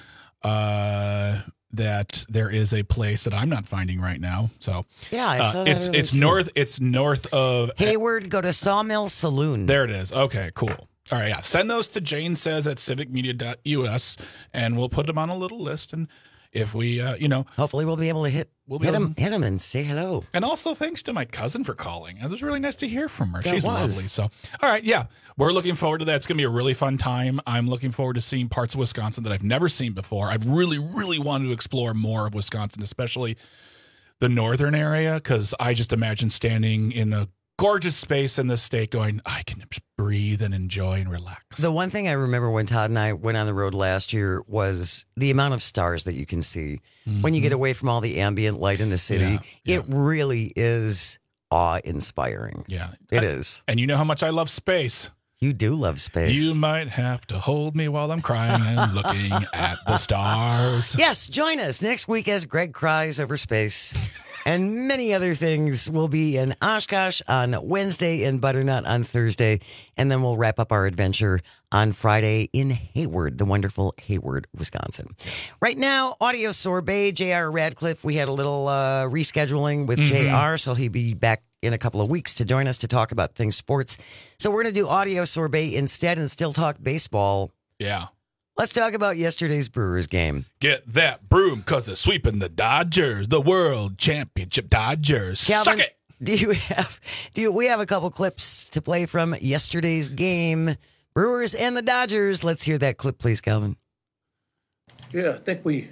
that there is a place that I'm not finding right now. So yeah, I saw that it's north. It's north of Hayward. Go to Sawmill Saloon. There it is. Okay, cool. All right. Yeah. Send those to Jane Says at civicmedia.us and we'll put them on a little list. And if we, hopefully we'll be able to hit him and say hello. And also thanks to my cousin for calling. It was really nice to hear from her. She's lovely. So, all right. Yeah, we're looking forward to that. It's going to be a really fun time. I'm looking forward to seeing parts of Wisconsin that I've never seen before. I've really, really wanted to explore more of Wisconsin, especially the northern area, because I just imagine standing in a gorgeous space in this state going, I can breathe and enjoy and relax. The one thing I remember when Todd and I went on the road last year was the amount of stars that you can see when you get away from all the ambient light in the city. Yeah. It really is awe-inspiring. Yeah. It is. And you know how much I love space. You do love space. You might have to hold me while I'm crying and looking at the stars. Yes, join us next week as Greg cries over space. And many other things will be in Oshkosh on Wednesday and Butternut on Thursday. And then we'll wrap up our adventure on Friday in Hayward, the wonderful Hayward, Wisconsin. Right now, audio sorbet, J.R. Radcliffe. We had a little rescheduling with J.R., so he'll be back in a couple of weeks to join us to talk about things sports. So we're going to do audio sorbet instead and still talk baseball. Yeah. Let's talk about yesterday's Brewers game. Get that broom because they're sweeping the Dodgers, the World Championship Dodgers. Calvin, suck it. We have a couple clips to play from yesterday's game, Brewers and the Dodgers. Let's hear that clip, please, Calvin. Yeah, I think we're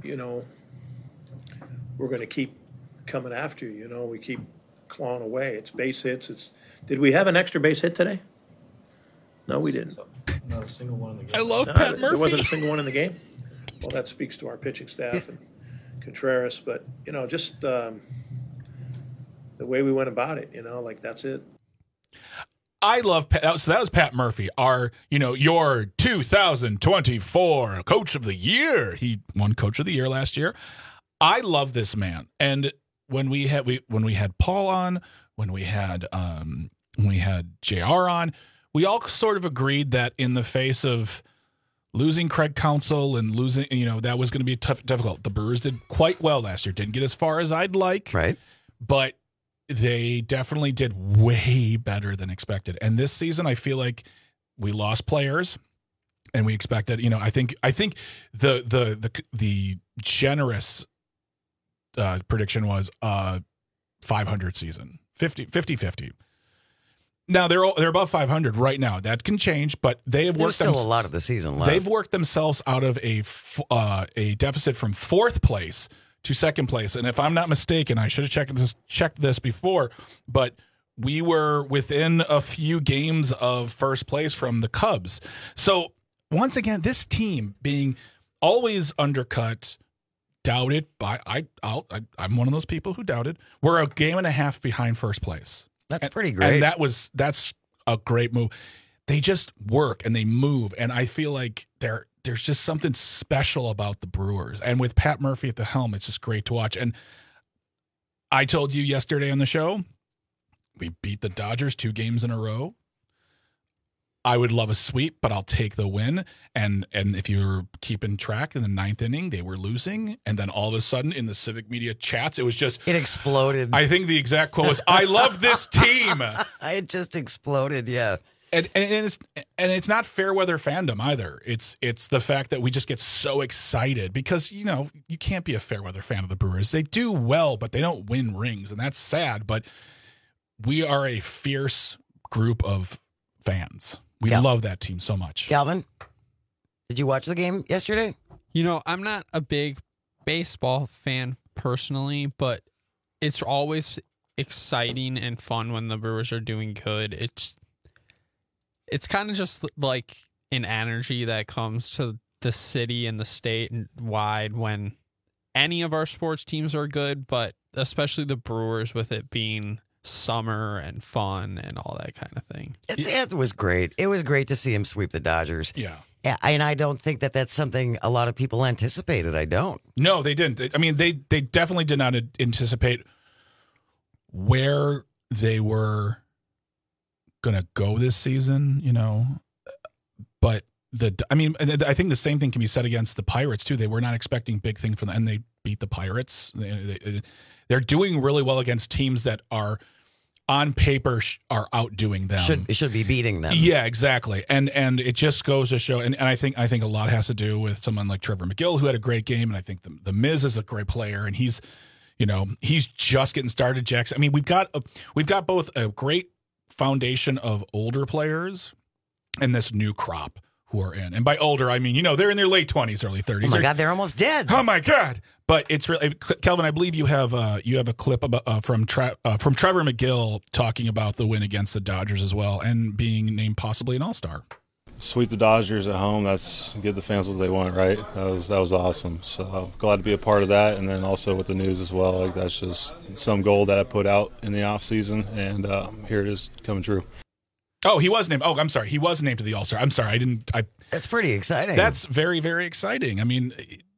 going to keep coming after you. We keep clawing away. It's base hits. Did we have an extra base hit today? No, we didn't. Not a single one in the game. I love Pat Murphy. There wasn't a single one in the game? Well, that speaks to our pitching staff and Contreras. But, just the way we went about it, that's it. I love Pat. So that was Pat Murphy, our, your 2024 Coach of the Year. He won Coach of the Year last year. I love this man. And when we had Paul on, when we had JR on, we all sort of agreed that in the face of losing Craig Counsell and losing, that was going to be difficult. The Brewers did quite well last year. Didn't get as far as I'd like. Right. But they definitely did way better than expected. And this season, I feel like we lost players. And we expected, I think the generous prediction was 500 season, 50-50. Now they're above 500 right now. That can change, but they have worked. There's still a lot of the season left. They've worked themselves out of a deficit from 4th place to 2nd place. And if I'm not mistaken, I should have checked this before, but we were within a few games of 1st place from the Cubs. So once again, this team being always undercut, doubted by I'm one of those people who doubted. We're a game and a half behind 1st place. That's pretty great. And that's a great move. They just work and they move, and I feel like there's just something special about the Brewers. And with Pat Murphy at the helm, it's just great to watch. And I told you yesterday on the show, we beat the Dodgers 2 games in a row. I would love a sweep, but I'll take the win. And if you're keeping track, in the 9th inning, they were losing. And then all of a sudden in the Civic Media chats, it exploded. I think the exact quote was, "I love this team." It just exploded, yeah. And it's not fair weather fandom either. It's the fact that we just get so excited because, you can't be a fair weather fan of the Brewers. They do well, but they don't win rings. And that's sad. But we are a fierce group of fans. We love that team so much. Calvin, did you watch the game yesterday? I'm not a big baseball fan personally, but it's always exciting and fun when the Brewers are doing good. It's kind of just like an energy that comes to the city and the state and wide when any of our sports teams are good, but especially the Brewers with it being summer and fun and all that kind of thing. It was great. It was great to see him sweep the Dodgers. Yeah. And I don't think that that's something a lot of people anticipated. I don't. No, they didn't. I mean, they definitely did not anticipate where they were going to go this season, But I think the same thing can be said against the Pirates too. They were not expecting big things from them, and they beat the Pirates. They're doing really well against teams that are on paper are outdoing them. Should be beating them. Yeah, exactly. And it just goes to show. And I think a lot has to do with someone like Trevor McGill, who had a great game, and I think the Miz is a great player, and he's just getting started. Jackson. I mean, we've got both a great foundation of older players and this new crop who are in. And by older, I mean, they're in their late 20s, early 30s. Oh my God, they're almost dead. Oh my God. But it's really, Kelvin, I believe you have a clip about, from Trevor McGill talking about the win against the Dodgers as well and being named possibly an All-Star. Sweep the Dodgers at home, that's give the fans what they want, right? That was awesome. So I'm glad to be a part of that, and then also with the news as well. Like, that's just some goal that I put out in the off season, and here it is coming true. Oh, he was named. Oh, I'm sorry. He was named to the All-Star. I'm sorry. That's pretty exciting. That's very, very exciting. I mean,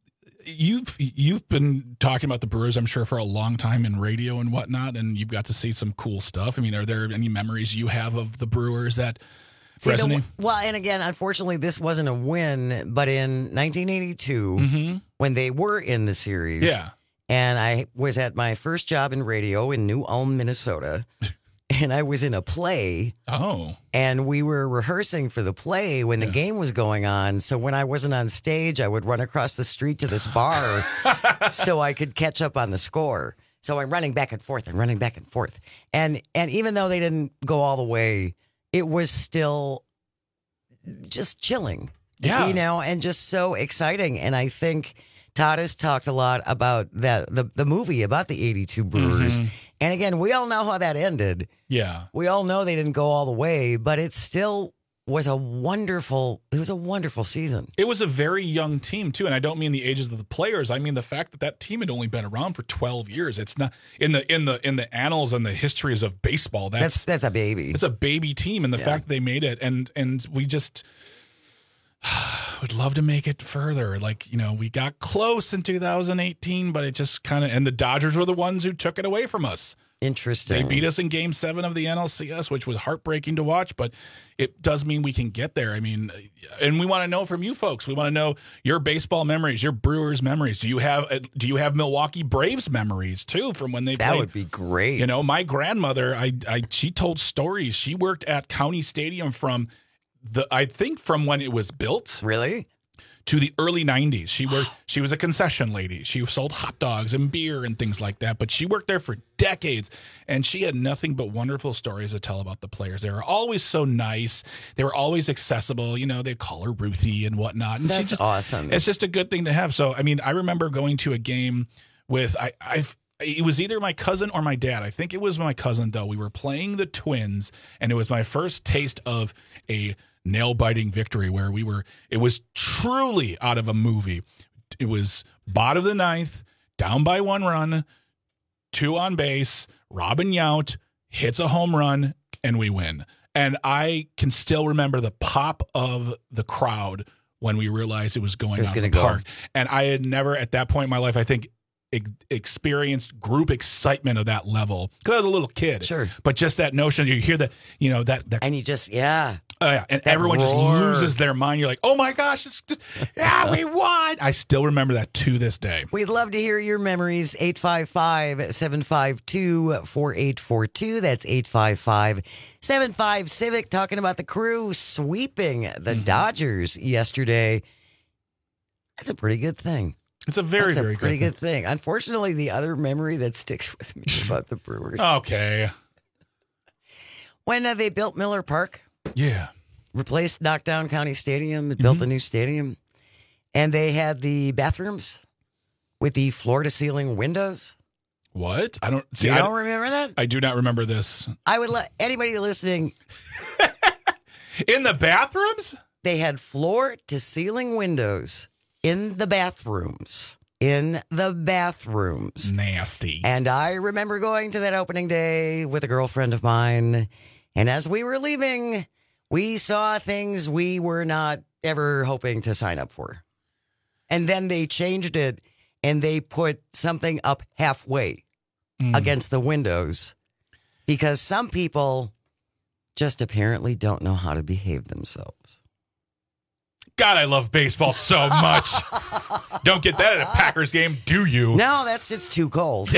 you've been talking about the Brewers, I'm sure, for a long time in radio and whatnot, and you've got to see some cool stuff. I mean, are there any memories you have of the Brewers that resonate? Well, and again, unfortunately, this wasn't a win, but in 1982, when they were in the series, yeah, and I was at my first job in radio in New Ulm, Minnesota. And I was in a play. Oh. And we were rehearsing for the play when the game was going on. So when I wasn't on stage, I would run across the street to this bar so I could catch up on the score. So I'm running back and forth and running back and forth. And even though they didn't go all the way, it was still just chilling. Yeah. And just so exciting. And I think Todd has talked a lot about the movie about the 82 Brewers. And again, we all know how that ended. Yeah. We all know they didn't go all the way, but it still was a wonderful season. It was a very young team too, and I don't mean the ages of the players. I mean the fact that team had only been around for 12 years. It's not in the annals and the histories of baseball. That's a baby. It's a baby team, and the fact that they made it, and we just would love to make it further. Like, we got close in 2018, but it just kind of, and the Dodgers were the ones who took it away from us. Interesting. They beat us in Game 7 of the NLCS, which was heartbreaking to watch, but it does mean we can get there. I mean, and we want to know from you folks. We want to know your baseball memories, your Brewers memories. Do you have Milwaukee Braves memories too from when they played? That would be great. My grandmother, she told stories. She worked at County Stadium from I think from when it was built. Really? To the early 90s. She was a concession lady. She sold hot dogs and beer and things like that, but she worked there for decades, and she had nothing but wonderful stories to tell about the players. They were always so nice. They were always accessible. You know, they'd call her Ruthie and whatnot. And That's awesome. It's just a good thing to have. So, I mean, I remember going to a game with it was either my cousin or my dad. I think it was my cousin, though. We were playing the Twins, and it was my first taste of a nail-biting victory where it was truly out of a movie. It was bottom of the ninth, down by 1 run, 2 on base, Robin Yount hits a home run, and we win. And I can still remember the pop of the crowd when we realized it was going out of the park. And I had never, at that point in my life, I think, experienced group excitement of that level because I was a little kid. Sure. But just that notion, you hear that, that and you just, and everyone just loses their mind. You're like, oh my gosh, it's just, we won. I still remember that to this day. We'd love to hear your memories. 855-752-4842. That's 855-75-CIVIC. Talking about the Crew sweeping the Dodgers yesterday. That's a pretty good thing. It's a very good thing. Unfortunately, the other memory that sticks with me about the Brewers. Okay. When they built Miller Park. Yeah. Replaced Knockdown County Stadium. It built a new stadium. And they had the bathrooms with the floor-to-ceiling windows. What? I don't see. You don't remember that? I do not remember this. I would let anybody listening. In the bathrooms? They had floor-to-ceiling windows. In the bathrooms. Nasty. And I remember going to that opening day with a girlfriend of mine. And as we were leaving, we saw things we were not ever hoping to sign up for. And then they changed it and they put something up halfway against the windows because some people just apparently don't know how to behave themselves. God, I love baseball so much. Don't get that at a Packers game, do you? No, it's too cold.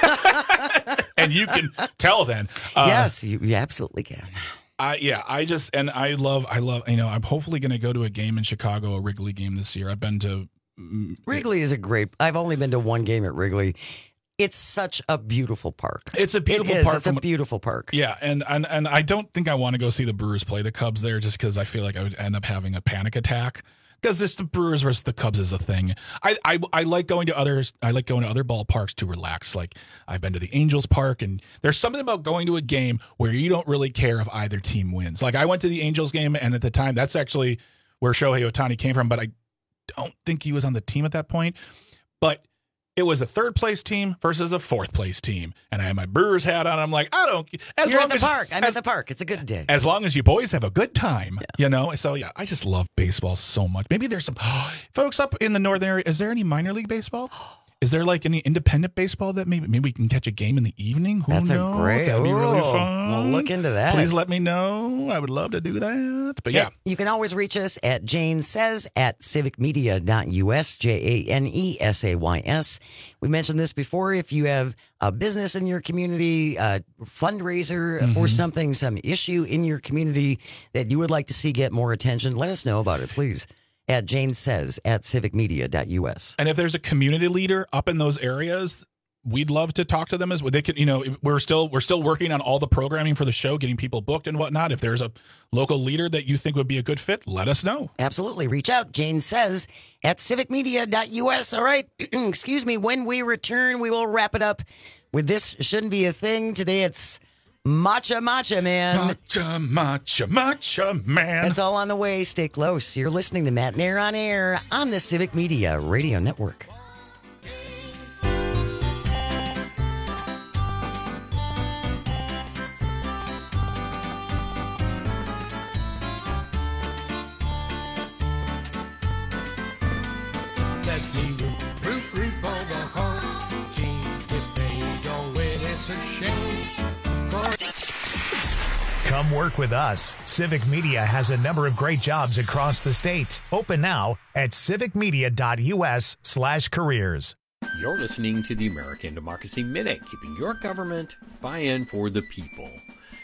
And you can tell then. Yes, you absolutely can. I love, I'm hopefully going to go to a game in Chicago, a Wrigley game this year. I've been to Wrigley is I've only been to one game at Wrigley. It's such a beautiful park. It's a beautiful park. It's a beautiful park. Yeah, and I don't think I want to go see the Brewers play the Cubs there just because I feel like I would end up having a panic attack. Because the Brewers versus the Cubs is a thing. I like going to others. I like going to other ballparks to relax. Like I've been to the Angels Park, and there's something about going to a game where you don't really care if either team wins. Like I went to the Angels game, and at the time, that's actually where Shohei Ohtani came from. But I don't think he was on the team at that point. But it was a third place team versus a fourth place team. And I had my Brewers hat on. I'm like, You're at the park. I'm at the park. It's a good day. As long as you boys have a good time, So, yeah, I just love baseball so much. Maybe there's some folks up in the northern area. Is there any minor league baseball? Is there like any independent baseball that maybe we can catch a game in the evening? Who knows? That'd be really fun. We'll look into that. Please let me know. I would love to do that. But yeah. You can always reach us at Jane Says at civicmedia.us, JANESAYS. We mentioned this before. If you have a business in your community, a fundraiser for something, some issue in your community that you would like to see get more attention, let us know about it, please. At Jane Says at civicmedia.us. And if there's a community leader up in those areas, we'd love to talk to them as well. They can, we're still working on all the programming for the show, getting people booked and whatnot. If there's a local leader that you think would be a good fit, let us know. Absolutely. Reach out. Jane Says at civicmedia.us. All right. Excuse me. When we return, we will wrap it up with This Shouldn't Be a Thing. Today it's Matcha Man. Matcha Man. It's all on the way. Stay close. You're listening to Matt and Air on Air on the Civic Media Radio Network. Let me root for the home team. If they don't win, it's a shame. Come work with us. Civic Media has a number of great jobs across the state. Open now at civicmedia.us/careers. You're listening to the American Democracy Minute, keeping your government by and for the people.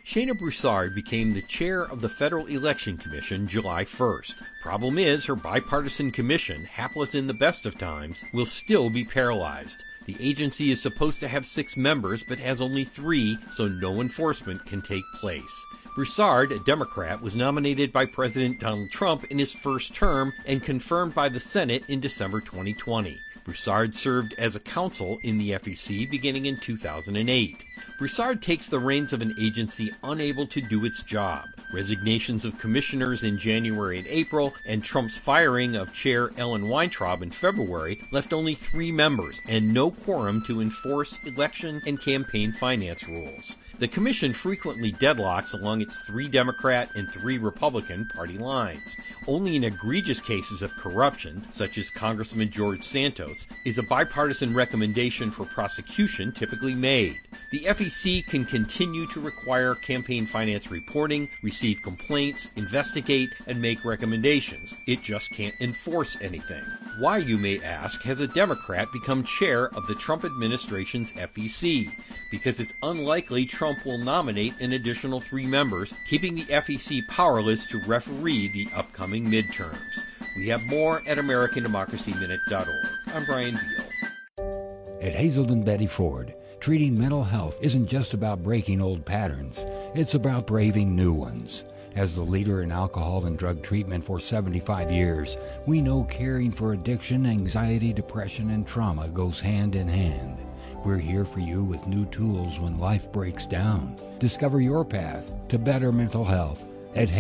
Shayna Broussard became the chair of the Federal Election Commission July 1st. Problem is, her bipartisan commission, hapless in the best of times, will still be paralyzed. The agency is supposed to have 6 members, but has only 3, so no enforcement can take place. Broussard, a Democrat, was nominated by President Donald Trump in his first term and confirmed by the Senate in December 2020. Broussard served as a counsel in the FEC beginning in 2008. Broussard takes the reins of an agency unable to do its job. Resignations of commissioners in January and April, and Trump's firing of Chair Ellen Weintraub in February left only 3 members and no quorum to enforce election and campaign finance rules. The commission frequently deadlocks along its 3 Democrat and 3 Republican party lines. Only in egregious cases of corruption, such as Congressman George Santos, is a bipartisan recommendation for prosecution typically made. The FEC can continue to require campaign finance reporting, receive complaints, investigate, and make recommendations. It just can't enforce anything. Why, you may ask, has a Democrat become chair of the Trump administration's FEC? Because it's unlikely Trump will nominate an additional 3 members, keeping the FEC powerless to referee the upcoming midterms. We have more at AmericanDemocracyMinute.org. I'm Brian Beal. At Hazelden Betty Ford, treating mental health isn't just about breaking old patterns, it's about braving new ones. As the leader in alcohol and drug treatment for 75 years, we know caring for addiction, anxiety, depression, and trauma goes hand in hand. We're here for you with new tools when life breaks down. Discover your path to better mental health at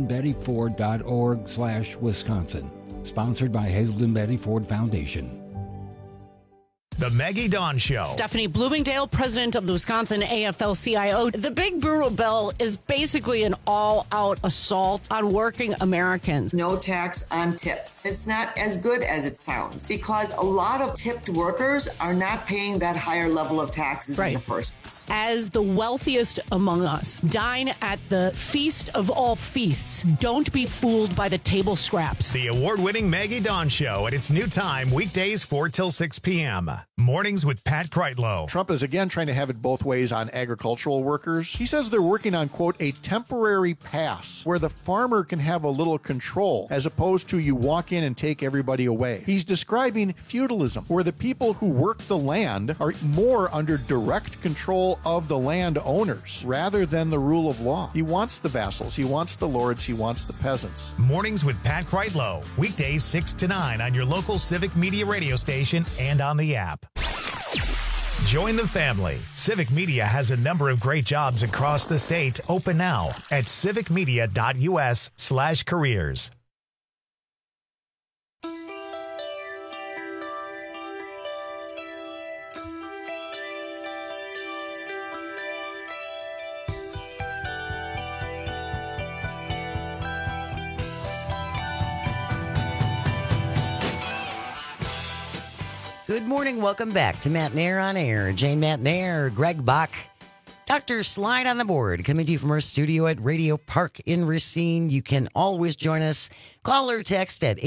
hazeldenbettyford.org/Wisconsin. Sponsored by Hazelden Betty Ford Foundation. The Maggie Dawn Show. Stephanie Bloomingdale, president of the Wisconsin AFL-CIO. The Big Brutal Bill is basically an all-out assault on working Americans. No tax on tips. It's not as good as it sounds because a lot of tipped workers are not paying that higher level of taxes in the first place. As the wealthiest among us, dine at the feast of all feasts. Don't be fooled by the table scraps. The award-winning Maggie Dawn Show at its new time, weekdays 4 till 6 p.m. Mornings with Pat Kreitlow. Trump is again trying to have it both ways on agricultural workers. He says they're working on, quote, a temporary pass where the farmer can have a little control as opposed to you walk in and take everybody away. He's describing feudalism where the people who work the land are more under direct control of the landowners rather than the rule of law. He wants the vassals. He wants the lords. He wants the peasants. Mornings with Pat Kreitlow. Weekdays 6 to 9 on your local Civic Media radio station and on the app. Join the family. Civic Media has a number of great jobs across the state open now at civicmedia.us/careers. Good morning. Welcome back to Matt Nair on Air. Jane Matt Nair, Greg Bach, Dr. Slide on the board, coming to you from our studio at Radio Park in Racine. You can always join us. Call or text at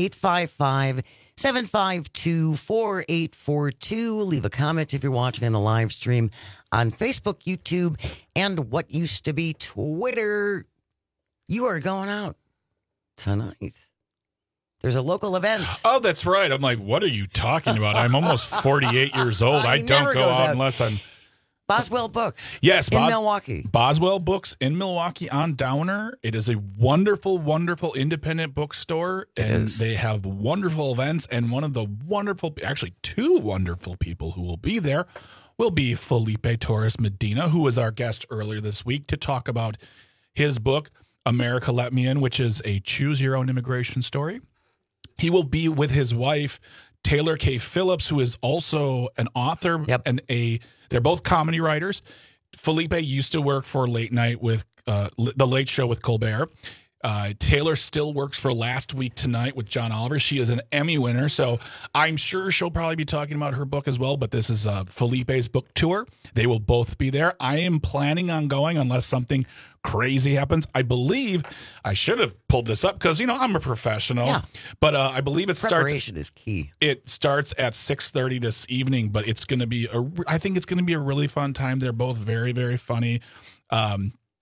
855-752-4842. Leave a comment if you're watching on the live stream on Facebook, YouTube, and what used to be Twitter. You are going out tonight. There's a local event. Oh, that's right. I'm like, what are you talking about? I'm almost 48 years old. I don't go out unless I'm... Boswell Books. Yes. In Milwaukee. Boswell Books in Milwaukee on Downer. It is a wonderful, wonderful independent bookstore. And they have wonderful events. And one of the wonderful, actually 2 wonderful people who will be there will be Felipe Torres Medina, who was our guest earlier this week to talk about his book, America Let Me In, which is a choose your own immigration story. He will be with his wife, Taylor K. Phillips, who is also an author and they're both comedy writers. Felipe used to work for Late Night with The Late Show with Colbert. Taylor still works for Last Week Tonight with John Oliver. She is an Emmy winner, so I'm sure she'll probably be talking about her book as well, but this is Felipe's book tour. They will both be there. I am planning on going unless something crazy happens. I believe I should have pulled this up because, I'm a professional. Yeah. But I believe preparation is key. It starts at 6:30 this evening, but it's going to be I think it's going to be a really fun time. They're both very, very funny.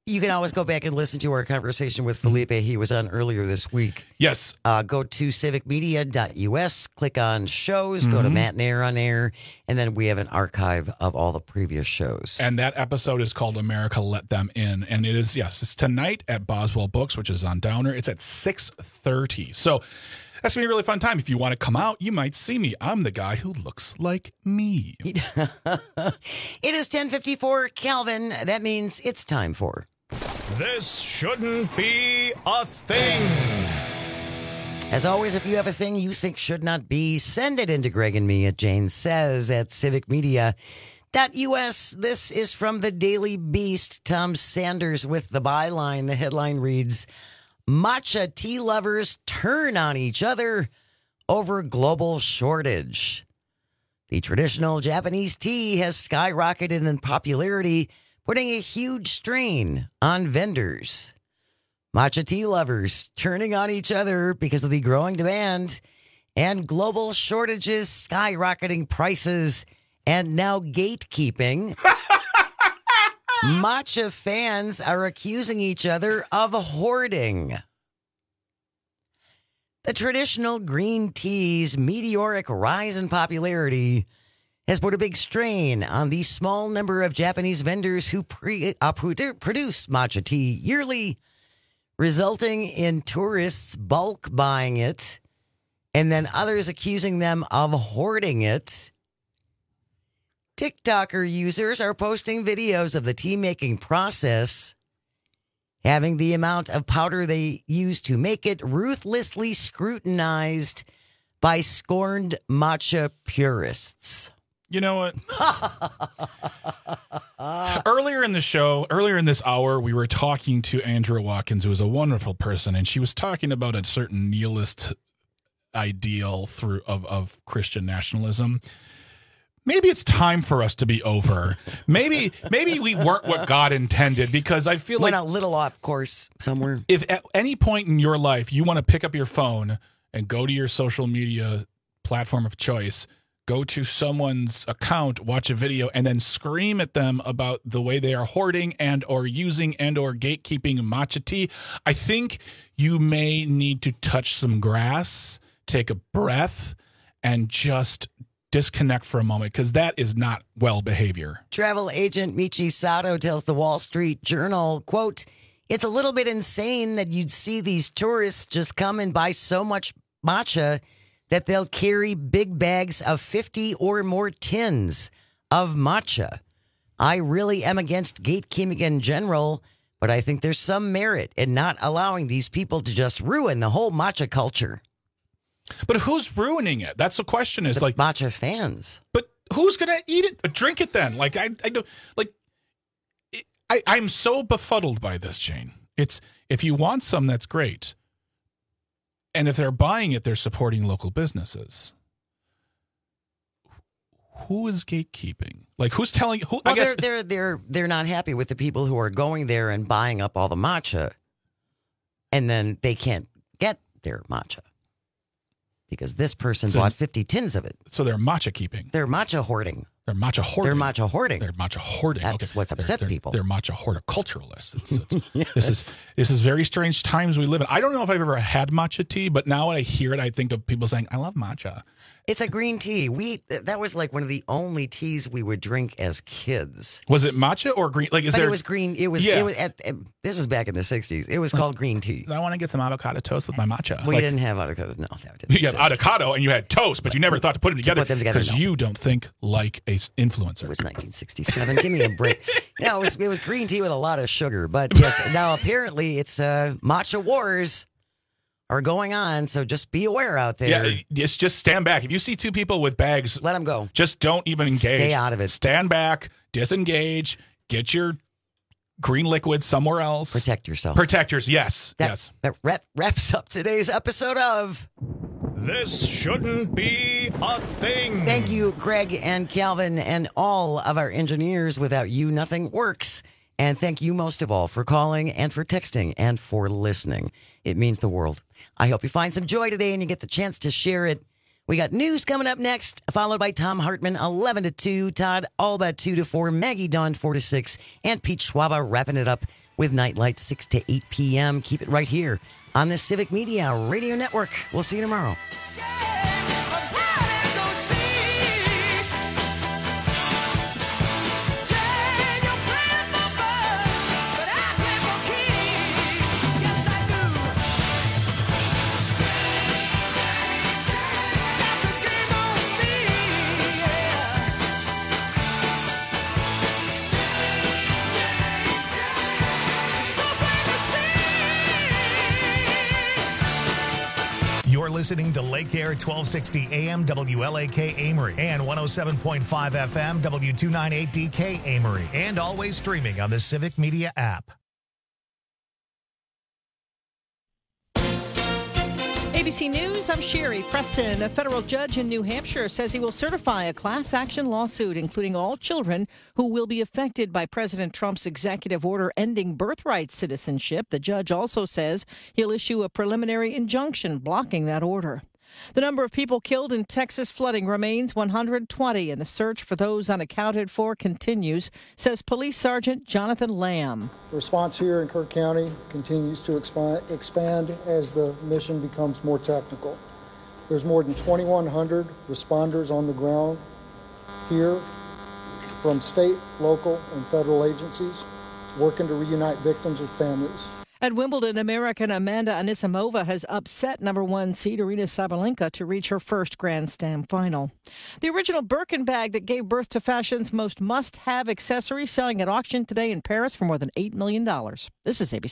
You can always go back and listen to our conversation with Felipe. He was on earlier this week. Yes. Go to civicmedia.us, click on shows, go to Matinee on Air, and then we have an archive of all the previous shows. And that episode is called America Let Them In. And it is, it's tonight at Boswell Books, which is on Downer. It's at 6:30. So that's going to be a really fun time. If you want to come out, you might see me. I'm the guy who looks like me. It is 10:54, Calvin. That means it's time for... This shouldn't be a thing. As always, if you have a thing you think should not be, send it into Greg and me at Jane Says at civicmedia.us. This is from the Daily Beast. Tom Sanders with the byline. The headline reads, Matcha tea lovers turn on each other over global shortage. The traditional Japanese tea has skyrocketed in popularity, putting a huge strain on vendors. Matcha tea lovers turning on each other because of the growing demand and global shortages, skyrocketing prices, and now gatekeeping. Matcha fans are accusing each other of hoarding. The traditional green tea's meteoric rise in popularity has put a big strain on the small number of Japanese vendors who produce matcha tea yearly, resulting in tourists bulk buying it and then others accusing them of hoarding it. TikToker users are posting videos of the tea making process, having the amount of powder they use to make it ruthlessly scrutinized by scorned matcha purists. You know what? Earlier in this hour, we were talking to Andrea Watkins, who is a wonderful person, and she was talking about a certain nihilist ideal of Christian nationalism. Maybe it's time for us to be over. Maybe we weren't what God intended, because I feel Went like a little off course somewhere. If at any point in your life you want to pick up your phone and go to your social media platform of choice, go to someone's account, watch a video, and then scream at them about the way they are hoarding and or using and or gatekeeping matcha tea, I think you may need to touch some grass, take a breath, and just disconnect for a moment, because that is not well behavior. Travel agent Michi Sato tells the Wall Street Journal, quote, "It's a little bit insane that you'd see these tourists just come and buy so much matcha that they'll carry big bags of 50 or more tins of matcha. I really am against gatekeeping in general, but I think there's some merit in not allowing these people to just ruin the whole matcha culture." But who's ruining it? That's the question. Is like matcha fans. But who's gonna eat it? Drink it then? Like I don't like. I'm so befuddled by this, Jane. It's, if you want some, that's great. And if they're buying it, they're supporting local businesses. Who is gatekeeping? Like, who's telling who? Well, I guess they're not happy with the people who are going there and buying up all the matcha, and then they can't get their matcha because this person bought 50 tins of it. So they're matcha keeping. They're matcha hoarding. They're matcha hoarding. They're matcha hoarding. They're matcha hoarding. That's what's upset people. They're matcha horticulturalists. Yes. This is very strange times we live in. I don't know if I've ever had matcha tea, but now when I hear it, I think of people saying, "I love matcha." It's a green tea. That was like one of the only teas we would drink as kids. Was it matcha or green? Like, It was green. It was. This is back in the 60s. It was called green tea. I want to get some avocado toast with my matcha. We didn't have avocado. No, that didn't you have avocado and you had toast, but you never thought to put them together because no. you don't think like a influencer. It was 1967. Give me a break. No, it was green tea with a lot of sugar. But yes, now apparently it's matcha wars are going on, so just be aware out there. Yeah, just stand back. If you see two people with bags, let them go. Just don't even engage. Stay out of it. Stand back, disengage, get your green liquid somewhere else. Protect yourself. Yes. That wraps up today's episode of This Shouldn't Be a Thing. Thank you, Greg and Calvin, and all of our engineers. Without you, nothing works. And thank you most of all for calling and for texting and for listening. It means the world. I hope you find some joy today and you get the chance to share it. We got news coming up next, followed by Tom Hartman, 11 to 2, Todd Alba, 2 to 4, Maggie Dawn, 4 to 6, and Pete Schwaba wrapping it up with Nightlight 6 to 8 p.m. Keep it right here on the Civic Media Radio Network. We'll see you tomorrow. You're listening to Lake Air 1260 AM WLAK Amory and 107.5 FM W298DK Amory, and always streaming on the Civic Media app. ABC News, I'm Sherry Preston. A federal judge in New Hampshire says he will certify a class action lawsuit, including all children who will be affected by President Trump's executive order ending birthright citizenship. The judge also says he'll issue a preliminary injunction blocking that order. The number of people killed in Texas flooding remains 120, and the search for those unaccounted for continues, says Police Sergeant Jonathan Lamb. The response here in Kirk County continues to expand as the mission becomes more technical. There's more than 2,100 responders on the ground here from state, local, and federal agencies working to reunite victims with families. At Wimbledon, American Amanda Anisimova has upset number 1 seed Aryna Sabalenka to reach her first Grand Slam final. The original Birkin bag that gave birth to fashion's most must-have accessory selling at auction today in Paris for more than $8 million. This is ABC.